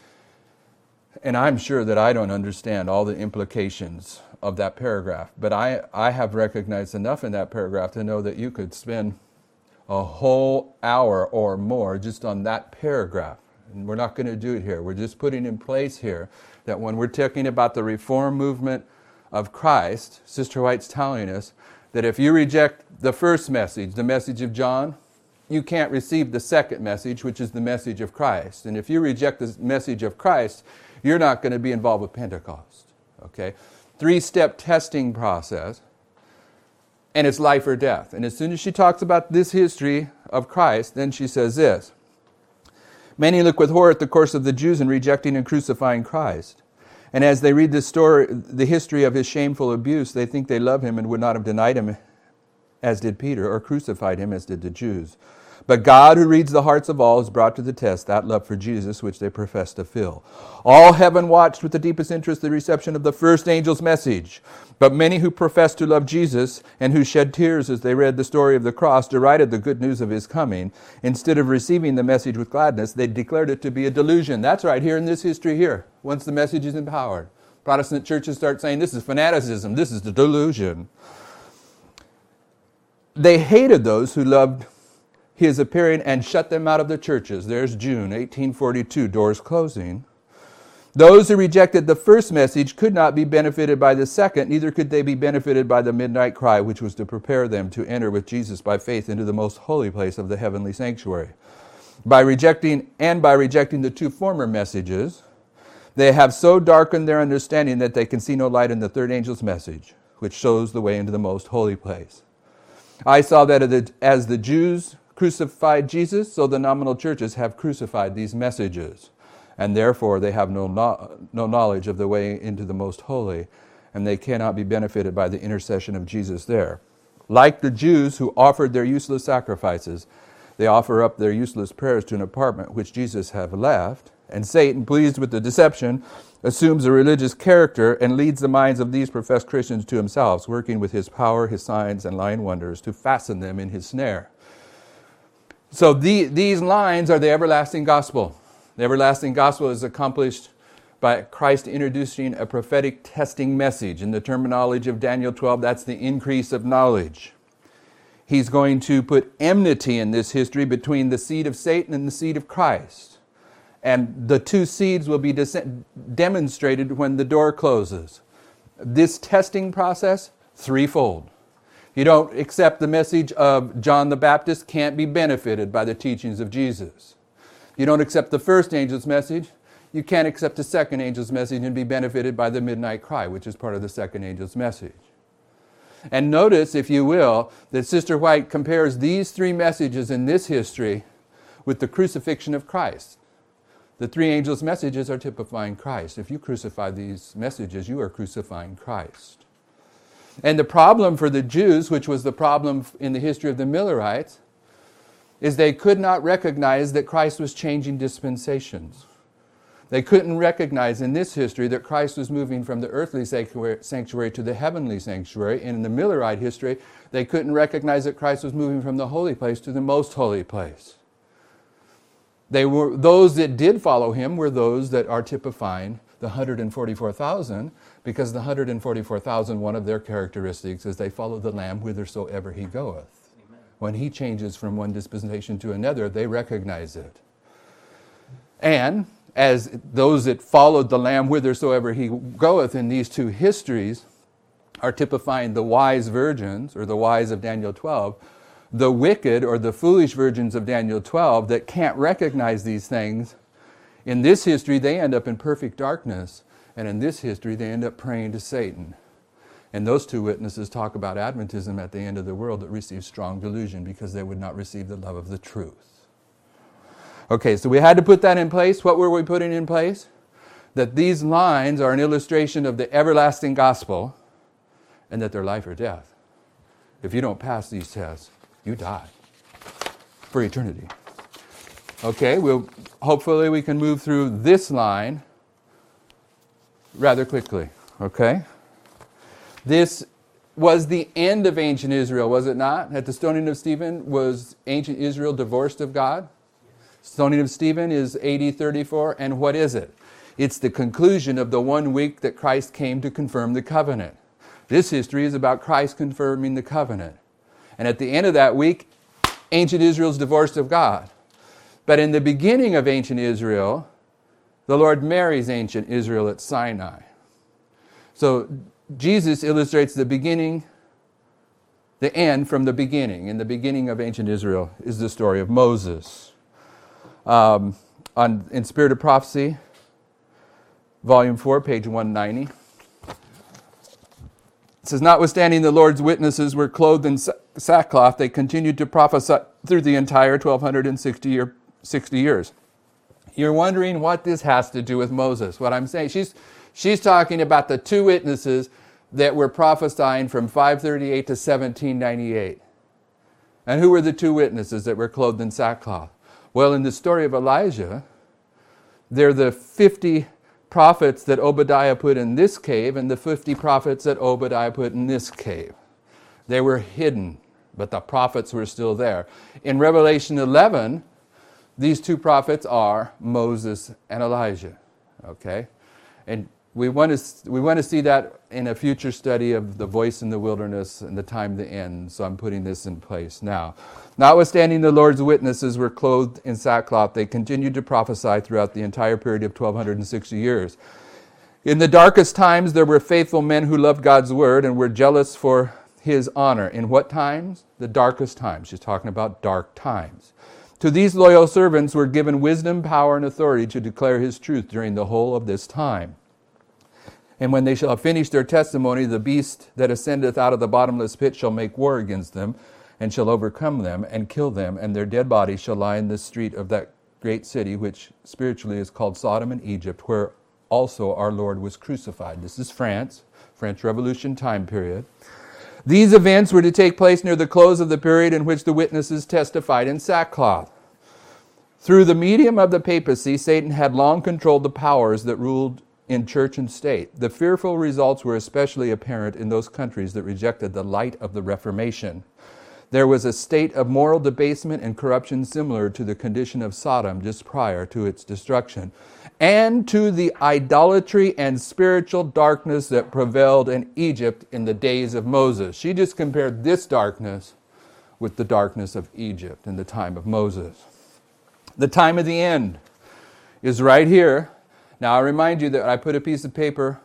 S1: And I'm sure that I don't understand all the implications of that paragraph, but I, I have recognized enough in that paragraph to know that you could spend a whole hour or more just on that paragraph. And we're not going to do it here. We're just putting in place here that when we're talking about the reform movement of Christ, Sister White's telling us that if you reject the first message, the message of John, you can't receive the second message, which is the message of Christ. And if you reject the message of Christ, you're not going to be involved with Pentecost. Okay? Three-step testing process, and it's life or death. And as soon as she talks about this history of Christ, then she says this: many look with horror at the course of the Jews in rejecting and crucifying Christ. And as they read the story, the history of his shameful abuse, they think they love him and would not have denied him as did Peter, or crucified him as did the Jews. But God, who reads the hearts of all, has brought to the test that love for Jesus which they profess to feel. All heaven watched with the deepest interest the reception of the first angel's message. But many who professed to love Jesus and who shed tears as they read the story of the cross derided the good news of his coming. Instead of receiving the message with gladness, they declared it to be a delusion. That's right, here in this history here, once the message is empowered. Protestant churches start saying this is fanaticism, this is the delusion. They hated those who loved his appearing and shut them out of the churches. There's June eighteen forty-two, doors closing. Those who rejected the first message could not be benefited by the second, neither could they be benefited by the midnight cry, which was to prepare them to enter with Jesus by faith into the most holy place of the heavenly sanctuary. By rejecting, and by rejecting the two former messages, they have so darkened their understanding that they can see no light in the third angel's message, which shows the way into the most holy place. I saw that as the Jews crucified Jesus, so the nominal churches have crucified these messages, and therefore they have no, no, no knowledge of the way into the most holy, and they cannot be benefited by the intercession of Jesus there. Like the Jews who offered their useless sacrifices, they offer up their useless prayers to an apartment which Jesus have left, and Satan, pleased with the deception, assumes a religious character and leads the minds of these professed Christians to himself, working with his power, his signs, and lying wonders to fasten them in his snare. So the, these lines are the everlasting gospel. The everlasting gospel is accomplished by Christ introducing a prophetic testing message. In the terminology of Daniel twelve, that's the increase of knowledge. He's going to put enmity in this history between the seed of Satan and the seed of Christ. And the two seeds will be de- demonstrated when the door closes. This testing process, threefold. You don't accept the message of John the Baptist, can't be benefited by the teachings of Jesus. You don't accept the first angel's message, you can't accept the second angel's message and be benefited by the midnight cry, which is part of the second angel's message. And notice, if you will, that Sister White compares these three messages in this history with the crucifixion of Christ. The three angels' messages are typifying Christ. If you crucify these messages, you are crucifying Christ. And the problem for the Jews, which was the problem in the history of the Millerites, is they could not recognize that Christ was changing dispensations. They couldn't recognize in this history that Christ was moving from the earthly sanctuary to the heavenly sanctuary. And in the Millerite history, they couldn't recognize that Christ was moving from the holy place to the most holy place. They were, those that did follow him were those that are typifying the one hundred forty-four thousand, because the one hundred forty-four thousand, one of their characteristics is they follow the Lamb whithersoever he goeth. Amen. When he changes from one dispensation to another, they recognize it. And as those that followed the Lamb whithersoever he goeth in these two histories are typifying the wise virgins, or the wise of Daniel twelve, the wicked or the foolish virgins of Daniel twelve that can't recognize these things In this history, they end up in perfect darkness. And in this history, they end up praying to Satan. And those two witnesses talk about Adventism at the end of the world that receives strong delusion because they would not receive the love of the truth. Okay, so we had to put that in place. What were we putting in place? That these lines are an illustration of the everlasting gospel and that they're life or death. If you don't pass these tests, you die for eternity. Okay, we'll hopefully we can move through this line rather quickly. Okay? This was the end of ancient Israel, was it not? At the stoning of Stephen, was ancient Israel divorced of God? Stoning of Stephen is A D thirty-four, and what is it? It's the conclusion of the one week that Christ came to confirm the covenant. This history is about Christ confirming the covenant. And at the end of that week, ancient Israel is divorced of God. But in the beginning of ancient Israel, the Lord marries ancient Israel at Sinai. So Jesus illustrates the beginning, the end from the beginning. In the beginning of ancient Israel is the story of Moses. Um, on, in Spirit of Prophecy, Volume four, page one ninety. It says, notwithstanding the Lord's witnesses were clothed in sackcloth, they continued to prophesy through the entire twelve sixty year, sixty years. You're wondering what this has to do with Moses. What I'm saying, she's, she's talking about the two witnesses that were prophesying from five thirty-eight to seventeen ninety-eight. And who were the two witnesses that were clothed in sackcloth? Well, in the story of Elijah, they're the fifty prophets that Obadiah put in this cave and the fifty prophets that Obadiah put in this cave. They were hidden, but the prophets were still there. In Revelation eleven, these two prophets are Moses and Elijah. Okay? And we want to we want to see that in a future study of the voice in the wilderness and the time to end. So I'm putting this in place now. Notwithstanding the Lord's witnesses were clothed in sackcloth, they continued to prophesy throughout the entire period of twelve sixty years. In the darkest times, there were faithful men who loved God's word and were jealous for his honor. In what times? The darkest times. She's talking about dark times. To these loyal servants were given wisdom, power, and authority to declare his truth during the whole of this time. And when they shall have finished their testimony, the beast that ascendeth out of the bottomless pit shall make war against them, and shall overcome them, and kill them, and their dead bodies shall lie in the street of that great city, which spiritually is called Sodom and Egypt, where also our Lord was crucified. This is France, French Revolution time period. These events were to take place near the close of the period in which the witnesses testified in sackcloth. Through the medium of the papacy, Satan had long controlled the powers that ruled in church and state. The fearful results were especially apparent in those countries that rejected the light of the Reformation. There was a state of moral debasement and corruption similar to the condition of Sodom just prior to its destruction, and to the idolatry and spiritual darkness that prevailed in Egypt in the days of Moses. She just compared this darkness with the darkness of Egypt in the time of Moses. The time of the end is right here. Now, I remind you that I put a piece of paper,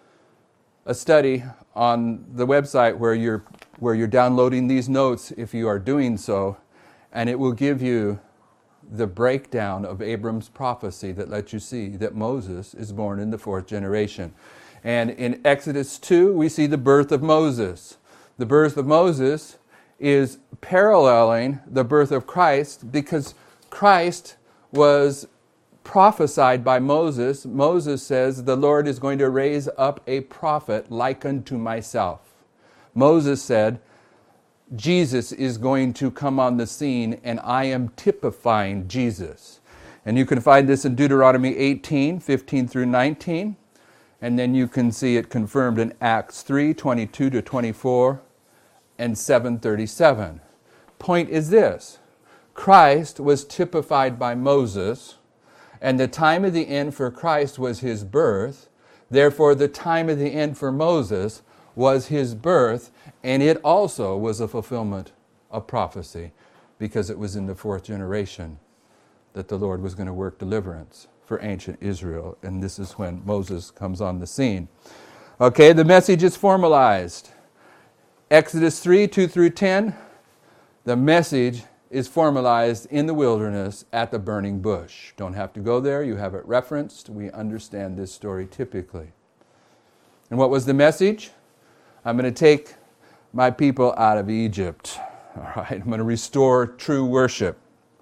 S1: a study on the website where you're where you're downloading these notes if you are doing so, and it will give you the breakdown of Abram's prophecy that lets you see that Moses is born in the fourth generation. And in Exodus two, we see the birth of Moses. The birth of Moses is paralleling the birth of Christ because Christ was prophesied by Moses. Moses says, the Lord is going to raise up a prophet like unto myself. Moses said, Jesus is going to come on the scene, and I am typifying Jesus. And you can find this in Deuteronomy eighteen, fifteen through nineteen. And then you can see it confirmed in Acts three, twenty-two to twenty-four, and seven thirty-seven. Point is this. Christ was typified by Moses, and the time of the end for Christ was his birth. Therefore, the time of the end for Moses was his birth, and it also was a fulfillment of prophecy because it was in the fourth generation that the Lord was going to work deliverance for ancient Israel, and this is when Moses comes on the scene. Okay, the message is formalized. Exodus three, two through ten, the message is formalized in the wilderness at the burning bush. Don't have to go there. You have it referenced. We understand this story typically. And what was the message? I'm going to take my people out of Egypt. All right, I'm going to restore true worship.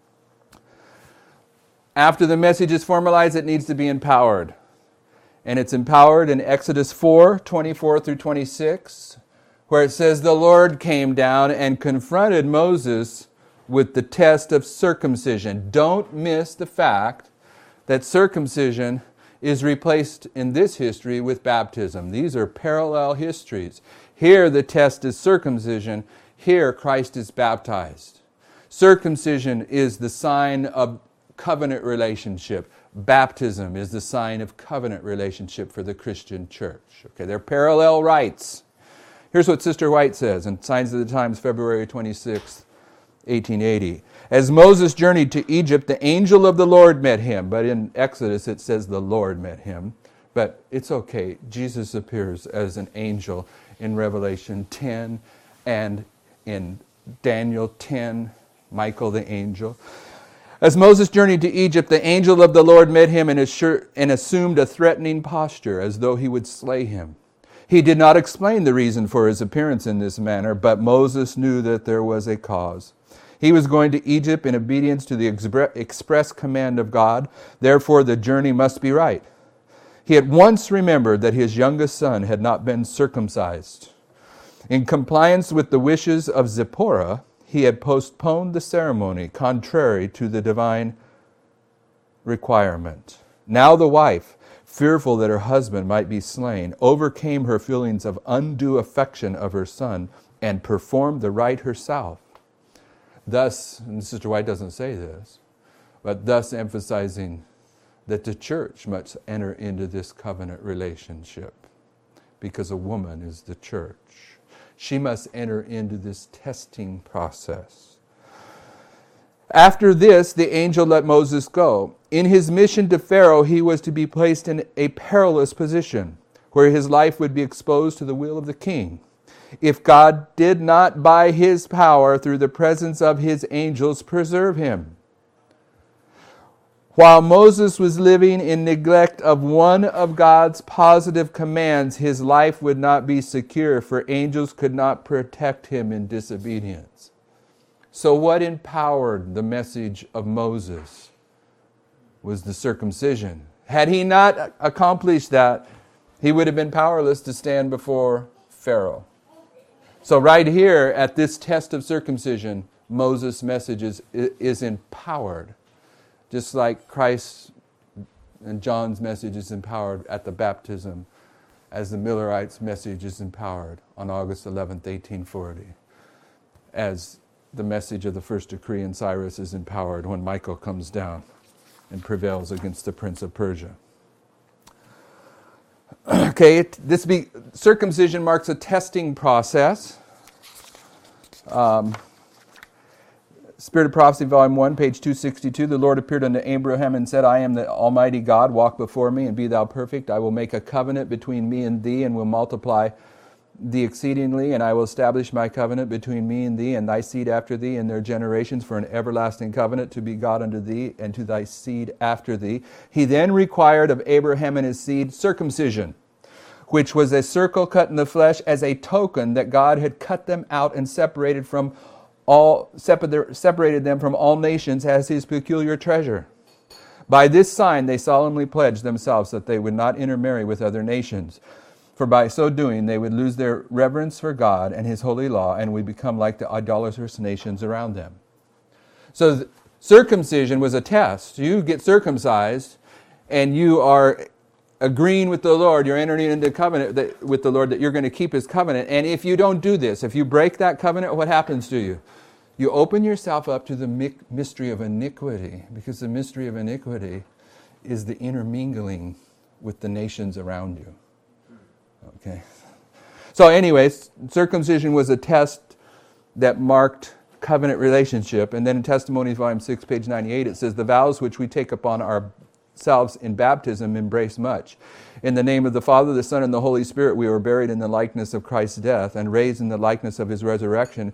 S1: After the message is formalized, it needs to be empowered. And it's empowered in Exodus four, twenty-four through twenty-six, where it says, the Lord came down and confronted Moses with the test of circumcision. Don't miss the fact that circumcision is replaced in this history with baptism. These are parallel histories. Here the test is circumcision. Here Christ is baptized. Circumcision is the sign of covenant relationship. Baptism is the sign of covenant relationship for the Christian church. Okay, they're parallel rites. Here's what Sister White says in Signs of the Times, February twenty-sixth, eighteen eighty. As Moses journeyed to Egypt, the angel of the Lord met him. But in Exodus it says the Lord met him. But it's okay. Jesus appears as an angel in Revelation ten and in Daniel ten, Michael the angel. As Moses journeyed to Egypt, the angel of the Lord met him and assumed a threatening posture as though he would slay him. He did not explain the reason for his appearance in this manner, but Moses knew that there was a cause. He was going to Egypt in obedience to the express command of God. Therefore, the journey must be right. He at once remembered that his youngest son had not been circumcised. In compliance with the wishes of Zipporah, he had postponed the ceremony, contrary to the divine requirement. Now the wife, fearful that her husband might be slain, overcame her feelings of undue affection of her son and performed the rite herself. Thus, and Sister White doesn't say this, but thus emphasizing that the church must enter into this covenant relationship because a woman is the church. She must enter into this testing process. After this, the angel let Moses go. In his mission to Pharaoh, he was to be placed in a perilous position where his life would be exposed to the will of the king. If God did not by his power, through the presence of his angels, preserve him. While Moses was living in neglect of one of God's positive commands, his life would not be secure, for angels could not protect him in disobedience. So what empowered the message of Moses was the circumcision. Had he not accomplished that, he would have been powerless to stand before Pharaoh. So right here at this test of circumcision, Moses' message is, is empowered. Just like Christ and John's message is empowered at the baptism, as the Millerites' message is empowered on August eleventh, eighteen forty. As the message of the first decree in Cyrus is empowered when Michael comes down and prevails against the prince of Persia. Okay, it, this be, circumcision marks a testing process. Um, Spirit of Prophecy, Volume one, page two sixty-two. The Lord appeared unto Abraham and said, I am the Almighty God. Walk before me and be thou perfect. I will make a covenant between me and thee and will multiply thee exceedingly. And I will establish my covenant between me and thee and thy seed after thee and their generations for an everlasting covenant to be God unto thee and to thy seed after thee. He then required of Abraham and his seed circumcision, which was a circle cut in the flesh as a token that God had cut them out and separated from all separated them from all nations as his peculiar treasure. By this sign they solemnly pledged themselves that they would not intermarry with other nations, for by so doing they would lose their reverence for God and his holy law and would become like the idolatrous nations around them. So th- circumcision was a test. You get circumcised and you are agreeing with the Lord, you're entering into covenant that, with the Lord that you're going to keep his covenant. And if you don't do this, if you break that covenant, what happens to you? You open yourself up to the mi- mystery of iniquity, because the mystery of iniquity is the intermingling with the nations around you. Okay. So anyways, circumcision was a test that marked covenant relationship. And then in Testimonies, Volume six, page ninety-eight, it says, the vows which we take upon ourselves in baptism embrace much. In the name of the Father, the Son, and the Holy Spirit, we were buried in the likeness of Christ's death and raised in the likeness of his resurrection.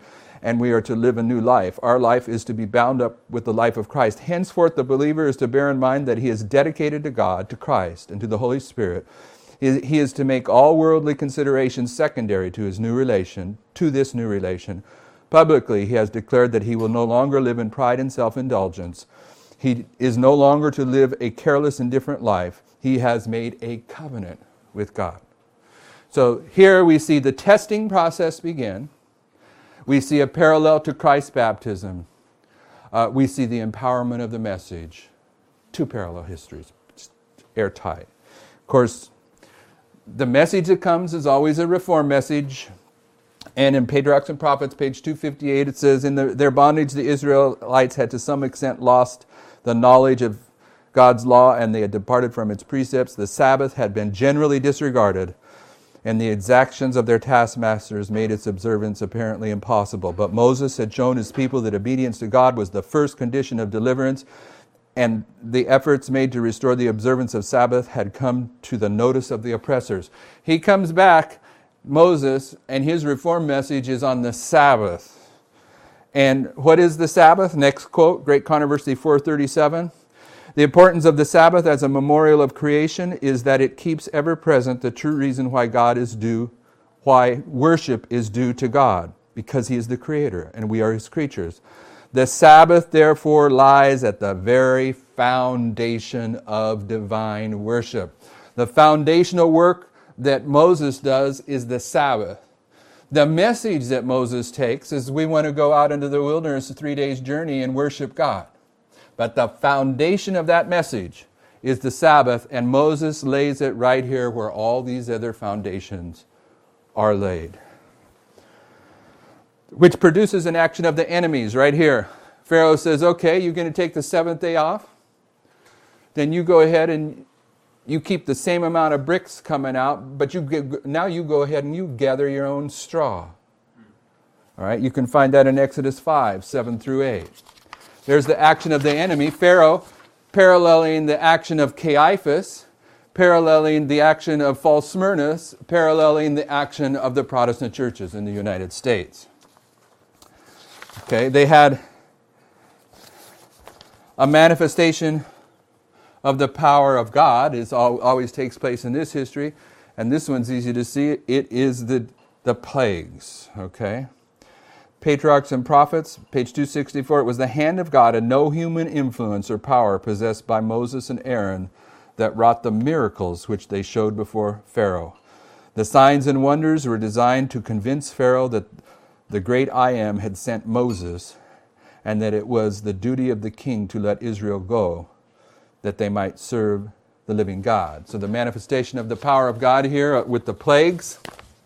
S1: and we are to live a new life. Our life is to be bound up with the life of Christ. Henceforth, the believer is to bear in mind that he is dedicated to God, to Christ, and to the Holy Spirit. He is to make all worldly considerations secondary to his new relation, to this new relation. Publicly, he has declared that he will no longer live in pride and self-indulgence. He is no longer to live a careless, indifferent life. He has made a covenant with God. So here we see the testing process begin. We see a parallel to Christ's baptism. Uh, we see the empowerment of the message. Two parallel histories, airtight. Of course, the message that comes is always a reform message. And in Patriarchs and Prophets, page two fifty-eight, it says, in the, their bondage, the Israelites had to some extent lost the knowledge of God's law, and they had departed from its precepts. The Sabbath had been generally disregarded, and the exactions of their taskmasters made its observance apparently impossible. But Moses had shown his people that obedience to God was the first condition of deliverance, and the efforts made to restore the observance of Sabbath had come to the notice of the oppressors. He comes back, Moses, and his reform message is on the Sabbath. And what is the Sabbath? Next quote, Great Controversy four thirty-seven. The importance of the Sabbath as a memorial of creation is that it keeps ever present the true reason why God is due, why worship is due to God, because He is the Creator and we are His creatures. The Sabbath, therefore, lies at the very foundation of divine worship. The foundational work that Moses does is the Sabbath. The message that Moses takes is we want to go out into the wilderness a three days journey and worship God. But the foundation of that message is the Sabbath, and Moses lays it right here where all these other foundations are laid. Which produces an action of the enemies right here. Pharaoh says, okay, you're going to take the seventh day off? Then you go ahead and you keep the same amount of bricks coming out, but you get, now you go ahead and you gather your own straw. All right, you can find that in Exodus five, seven through eight. There's the action of the enemy, Pharaoh, paralleling the action of Caiaphas, paralleling the action of false Smyrna, paralleling the action of the Protestant churches in the United States. Okay, they had a manifestation of the power of God. It always takes place in this history, and this one's easy to see. It is the, the plagues, okay? Patriarchs and Prophets, page two sixty-four, it was the hand of God and no human influence or power possessed by Moses and Aaron that wrought the miracles which they showed before Pharaoh. The signs and wonders were designed to convince Pharaoh that the great I Am had sent Moses, and that it was the duty of the king to let Israel go, that they might serve the living God. So the manifestation of the power of God here with the plagues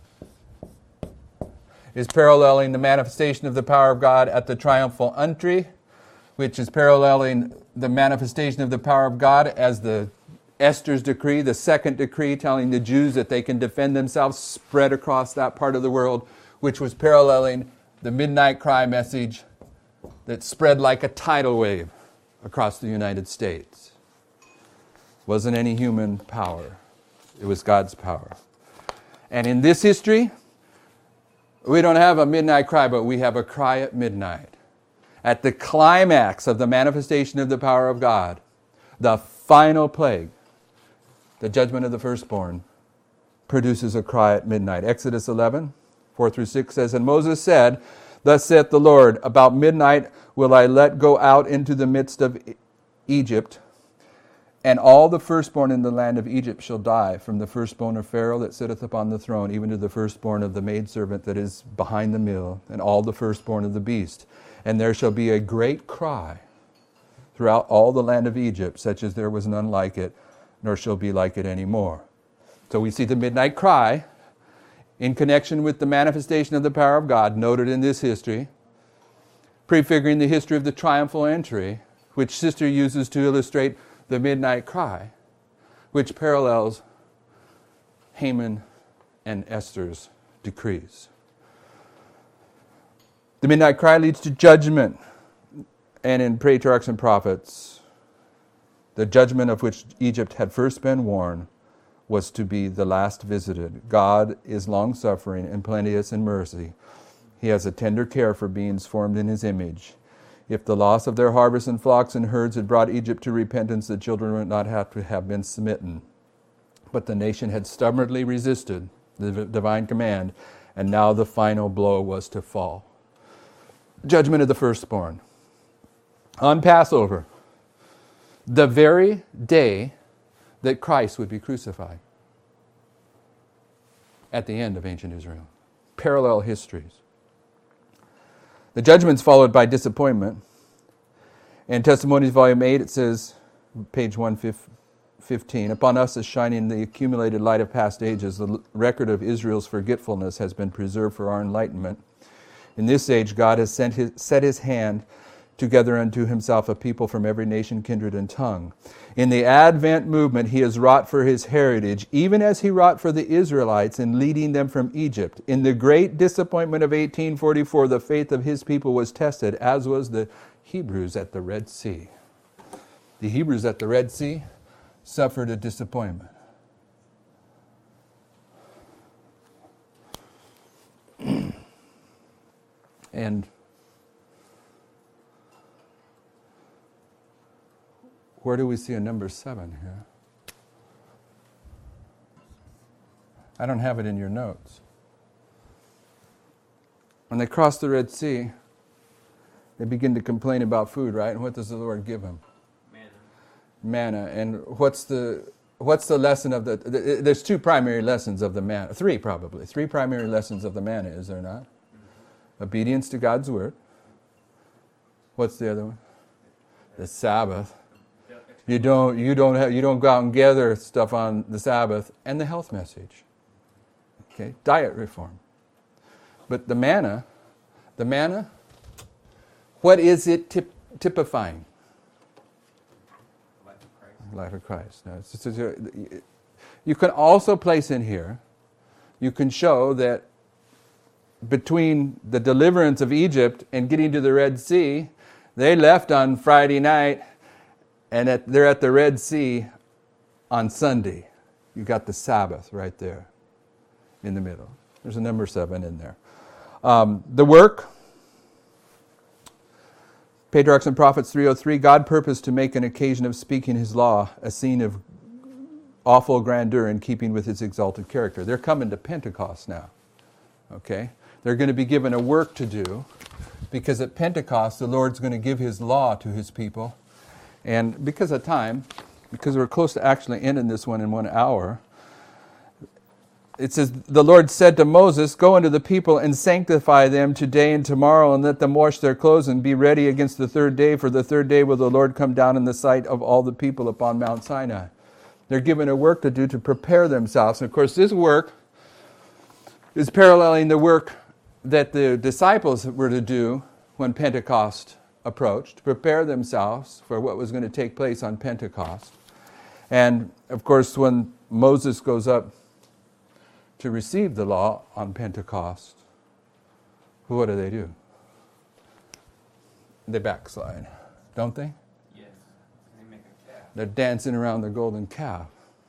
S1: is paralleling the manifestation of the power of God at the triumphal entry, which is paralleling the manifestation of the power of God as the Esther's decree, the second decree telling the Jews that they can defend themselves, spread across that part of the world, which was paralleling the midnight cry message that spread like a tidal wave across the United States. Wasn't any human power. It was God's power. And in this history, we don't have a midnight cry, but we have a cry at midnight. At the climax of the manifestation of the power of God, the final plague, the judgment of the firstborn, produces a cry at midnight. Exodus eleven, four through six says, And Moses said, Thus saith the Lord, About midnight will I let go out into the midst of Egypt, and all the firstborn in the land of Egypt shall die, from the firstborn of Pharaoh that sitteth upon the throne, even to the firstborn of the maidservant that is behind the mill, and all the firstborn of the beast. And there shall be a great cry throughout all the land of Egypt, such as there was none like it, nor shall be like it any more. So we see the midnight cry in connection with the manifestation of the power of God, noted in this history, prefiguring the history of the triumphal entry, which Sister uses to illustrate the midnight cry, which parallels Haman and Esther's decrees. The midnight cry leads to judgment, and in Patriarchs and Prophets, the judgment of which Egypt had first been warned was to be the last visited. God is long-suffering and plenteous in mercy, He has a tender care for beings formed in his image. If the loss of their harvests and flocks and herds had brought Egypt to repentance, the children would not have to have been smitten. But the nation had stubbornly resisted the divine command, and now the final blow was to fall. Judgment of the firstborn. On Passover, the very day that Christ would be crucified, at the end of ancient Israel. Parallel histories. The judgment's followed by disappointment. In Testimonies, Volume eight, it says, page one fifteen, upon us is shining the accumulated light of past ages. The record of Israel's forgetfulness has been preserved for our enlightenment. In this age, God has sent his, set his hand together unto himself a people from every nation, kindred, and tongue. In the Advent movement, he has wrought for his heritage, even as he wrought for the Israelites in leading them from Egypt. In the great disappointment of eighteen forty-four, the faith of his people was tested, as was the Hebrews at the Red Sea. The Hebrews at the Red Sea suffered a disappointment. And where do we see a number seven here? I don't have it in your notes. When they cross the Red Sea, they begin to complain about food, right? And what does the Lord give them? Manna. Manna. And what's the what's the lesson of the, the there's two primary lessons of the manna. Three probably. Three primary lessons of the manna, is there not? Mm-hmm. Obedience to God's word. What's the other one? The Sabbath. You don't you don't have you don't go out and gather stuff on the Sabbath, and the health message. Okay, diet reform. But the manna, the manna, what is it tip, typifying? Life of Christ. Life of Christ. Now, it's, it's, it's, you can also place in here, you can show that between the deliverance of Egypt and getting to the Red Sea, they left on Friday night, and at, they're at the Red Sea on Sunday. You got the Sabbath right there in the middle. There's a number seven in there. Um, the work, Patriarchs and Prophets three oh three, God purposed to make an occasion of speaking his law a scene of awful grandeur in keeping with his exalted character. They're coming to Pentecost now. Okay? They're going to be given a work to do, because at Pentecost the Lord's going to give his law to his people. And because of time, because we're close to actually ending this one in one hour, it says, the Lord said to Moses, go unto the people and sanctify them today and tomorrow, and let them wash their clothes and be ready against the third day, for the third day will the Lord come down in the sight of all the people upon Mount Sinai. They're given a work to do to prepare themselves. And of course, this work is paralleling the work that the disciples were to do when Pentecost approached, to prepare themselves for what was going to take place on Pentecost. And of course, when Moses goes up to receive the law on Pentecost, what do they do? They backslide, don't they?
S2: Yes. They make a calf.
S1: They're dancing around the golden calf.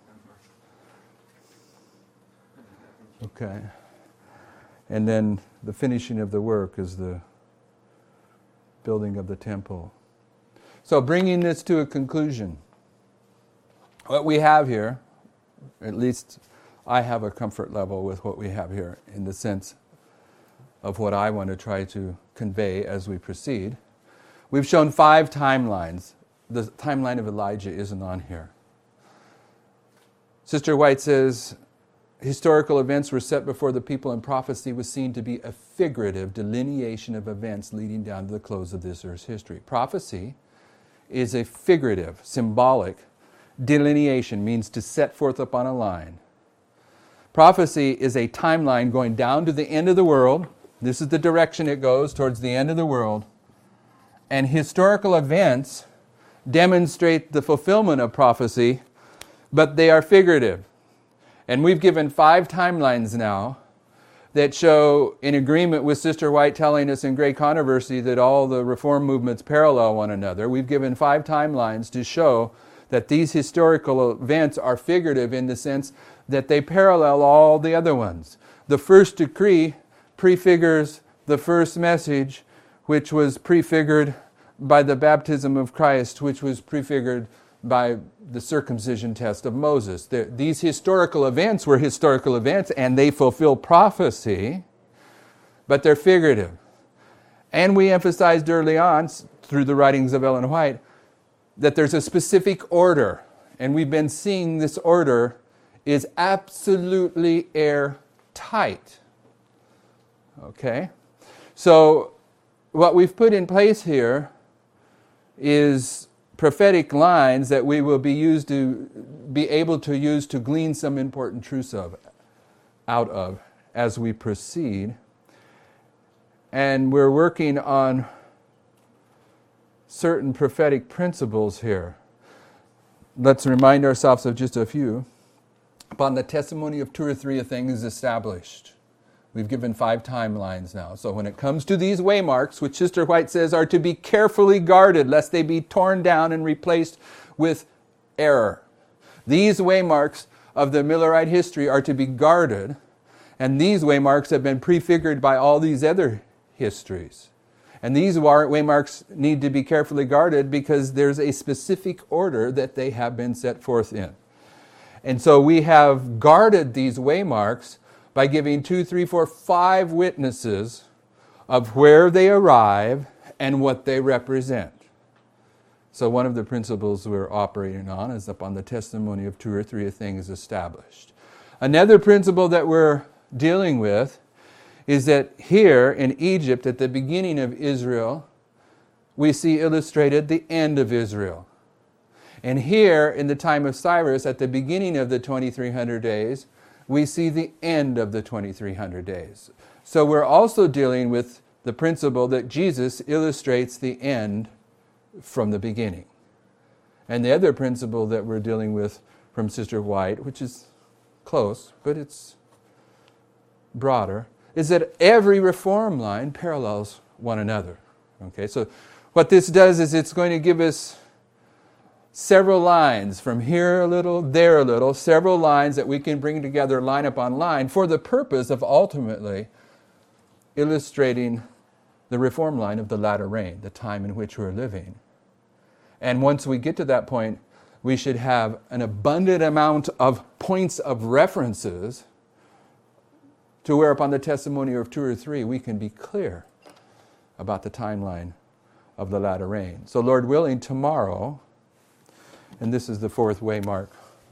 S1: Okay. And then the finishing of the work is the building of the temple. So bringing this to a conclusion, what we have here, at least I have a comfort level with what we have here in the sense of what I want to try to convey as we proceed. We've shown five timelines. The timeline of Elijah isn't on here. Sister White says, historical events were set before the people, and prophecy was seen to be a figurative delineation of events leading down to the close of this earth's history. Prophecy is a figurative, symbolic delineation, means to set forth upon a line. Prophecy is a timeline going down to the end of the world. This is the direction it goes, towards the end of the world. And historical events demonstrate the fulfillment of prophecy, but they are figurative. And we've given five timelines now that show, in agreement with Sister White telling us in Great Controversy that all the reform movements parallel one another. We've given five timelines to show that these historical events are figurative in the sense that they parallel all the other ones. The first decree prefigures the first message, which was prefigured by the baptism of Christ, which was prefigured by the circumcision test of Moses. There, these historical events were historical events, and they fulfill prophecy, but they're figurative. And we emphasized early on, through the writings of Ellen White, that there's a specific order, and we've been seeing this order is absolutely airtight. Okay? So, what we've put in place here is prophetic lines that we will be used to be able to use to glean some important truths of out of as we proceed. And we're working on certain prophetic principles here. Let's remind ourselves of just a few. Upon the testimony of two or three, a thing is established. We've given five timelines now. So when it comes to these waymarks, which Sister White says are to be carefully guarded, lest they be torn down and replaced with error. These waymarks of the Millerite history are to be guarded, and these waymarks have been prefigured by all these other histories. And these waymarks need to be carefully guarded because there's a specific order that they have been set forth in. And so we have guarded these waymarks by giving two, three, four, five witnesses of where they arrive and what they represent. So one of the principles we're operating on is upon the testimony of two or three, a thing is established. Another principle that we're dealing with is that here in Egypt, at the beginning of Israel, we see illustrated the end of Israel. And here, in the time of Cyrus, at the beginning of the twenty-three hundred days, we see the end of the twenty-three hundred days. So we're also dealing with the principle that Jesus illustrates the end from the beginning. And the other principle that we're dealing with from Sister White, which is close, but it's broader, is that every reform line parallels one another. Okay, so what this does is it's going to give us several lines, from here a little, there a little, several lines that we can bring together line upon line for the purpose of ultimately illustrating the reform line of the latter rain, the time in which we're living. And once we get to that point, we should have an abundant amount of points of references to where upon the testimony of two or three, we can be clear about the timeline of the latter rain. So Lord willing, tomorrow, and this is the fourth waymark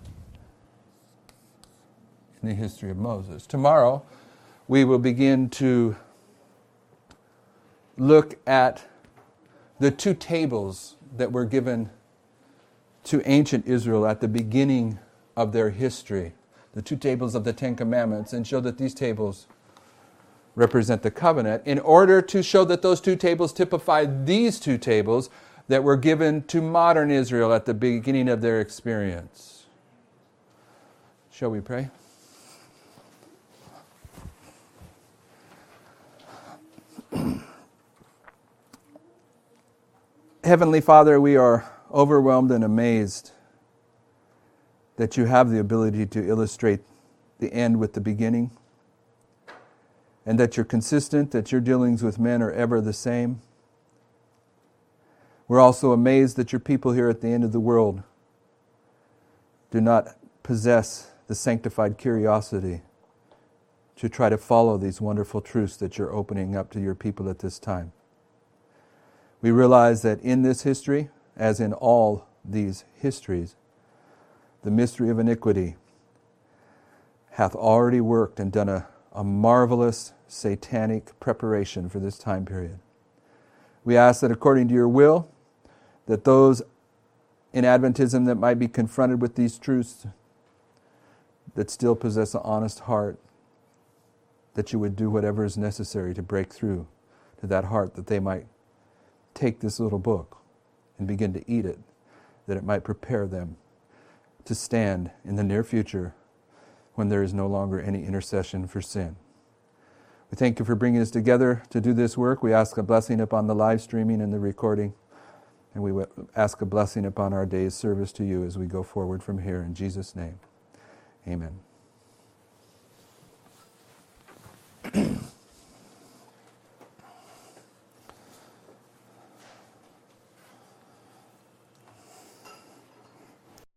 S1: in the history of Moses. Tomorrow, we will begin to look at the two tables that were given to ancient Israel at the beginning of their history, the two tables of the Ten Commandments, and show that these tables represent the covenant, in order to show that those two tables typify these two tables that were given to modern Israel at the beginning of their experience. Shall we pray? Heavenly Father, we are overwhelmed and amazed that you have the ability to illustrate the end with the beginning, and that you're consistent, that your dealings with men are ever the same. We're also amazed that your people here at the end of the world do not possess the sanctified curiosity to try to follow these wonderful truths that you're opening up to your people at this time. We realize that in this history, as in all these histories, the mystery of iniquity hath already worked and done a, a marvelous satanic preparation for this time period. We ask that according to your will, that those in Adventism that might be confronted with these truths, that still possess an honest heart, that you would do whatever is necessary to break through to that heart, that they might take this little book and begin to eat it, that it might prepare them to stand in the near future when there is no longer any intercession for sin. We thank you for bringing us together to do this work. We ask a blessing upon the live streaming and the recording, and we ask a blessing upon our day's service to you as we go forward from here. In Jesus' name, amen.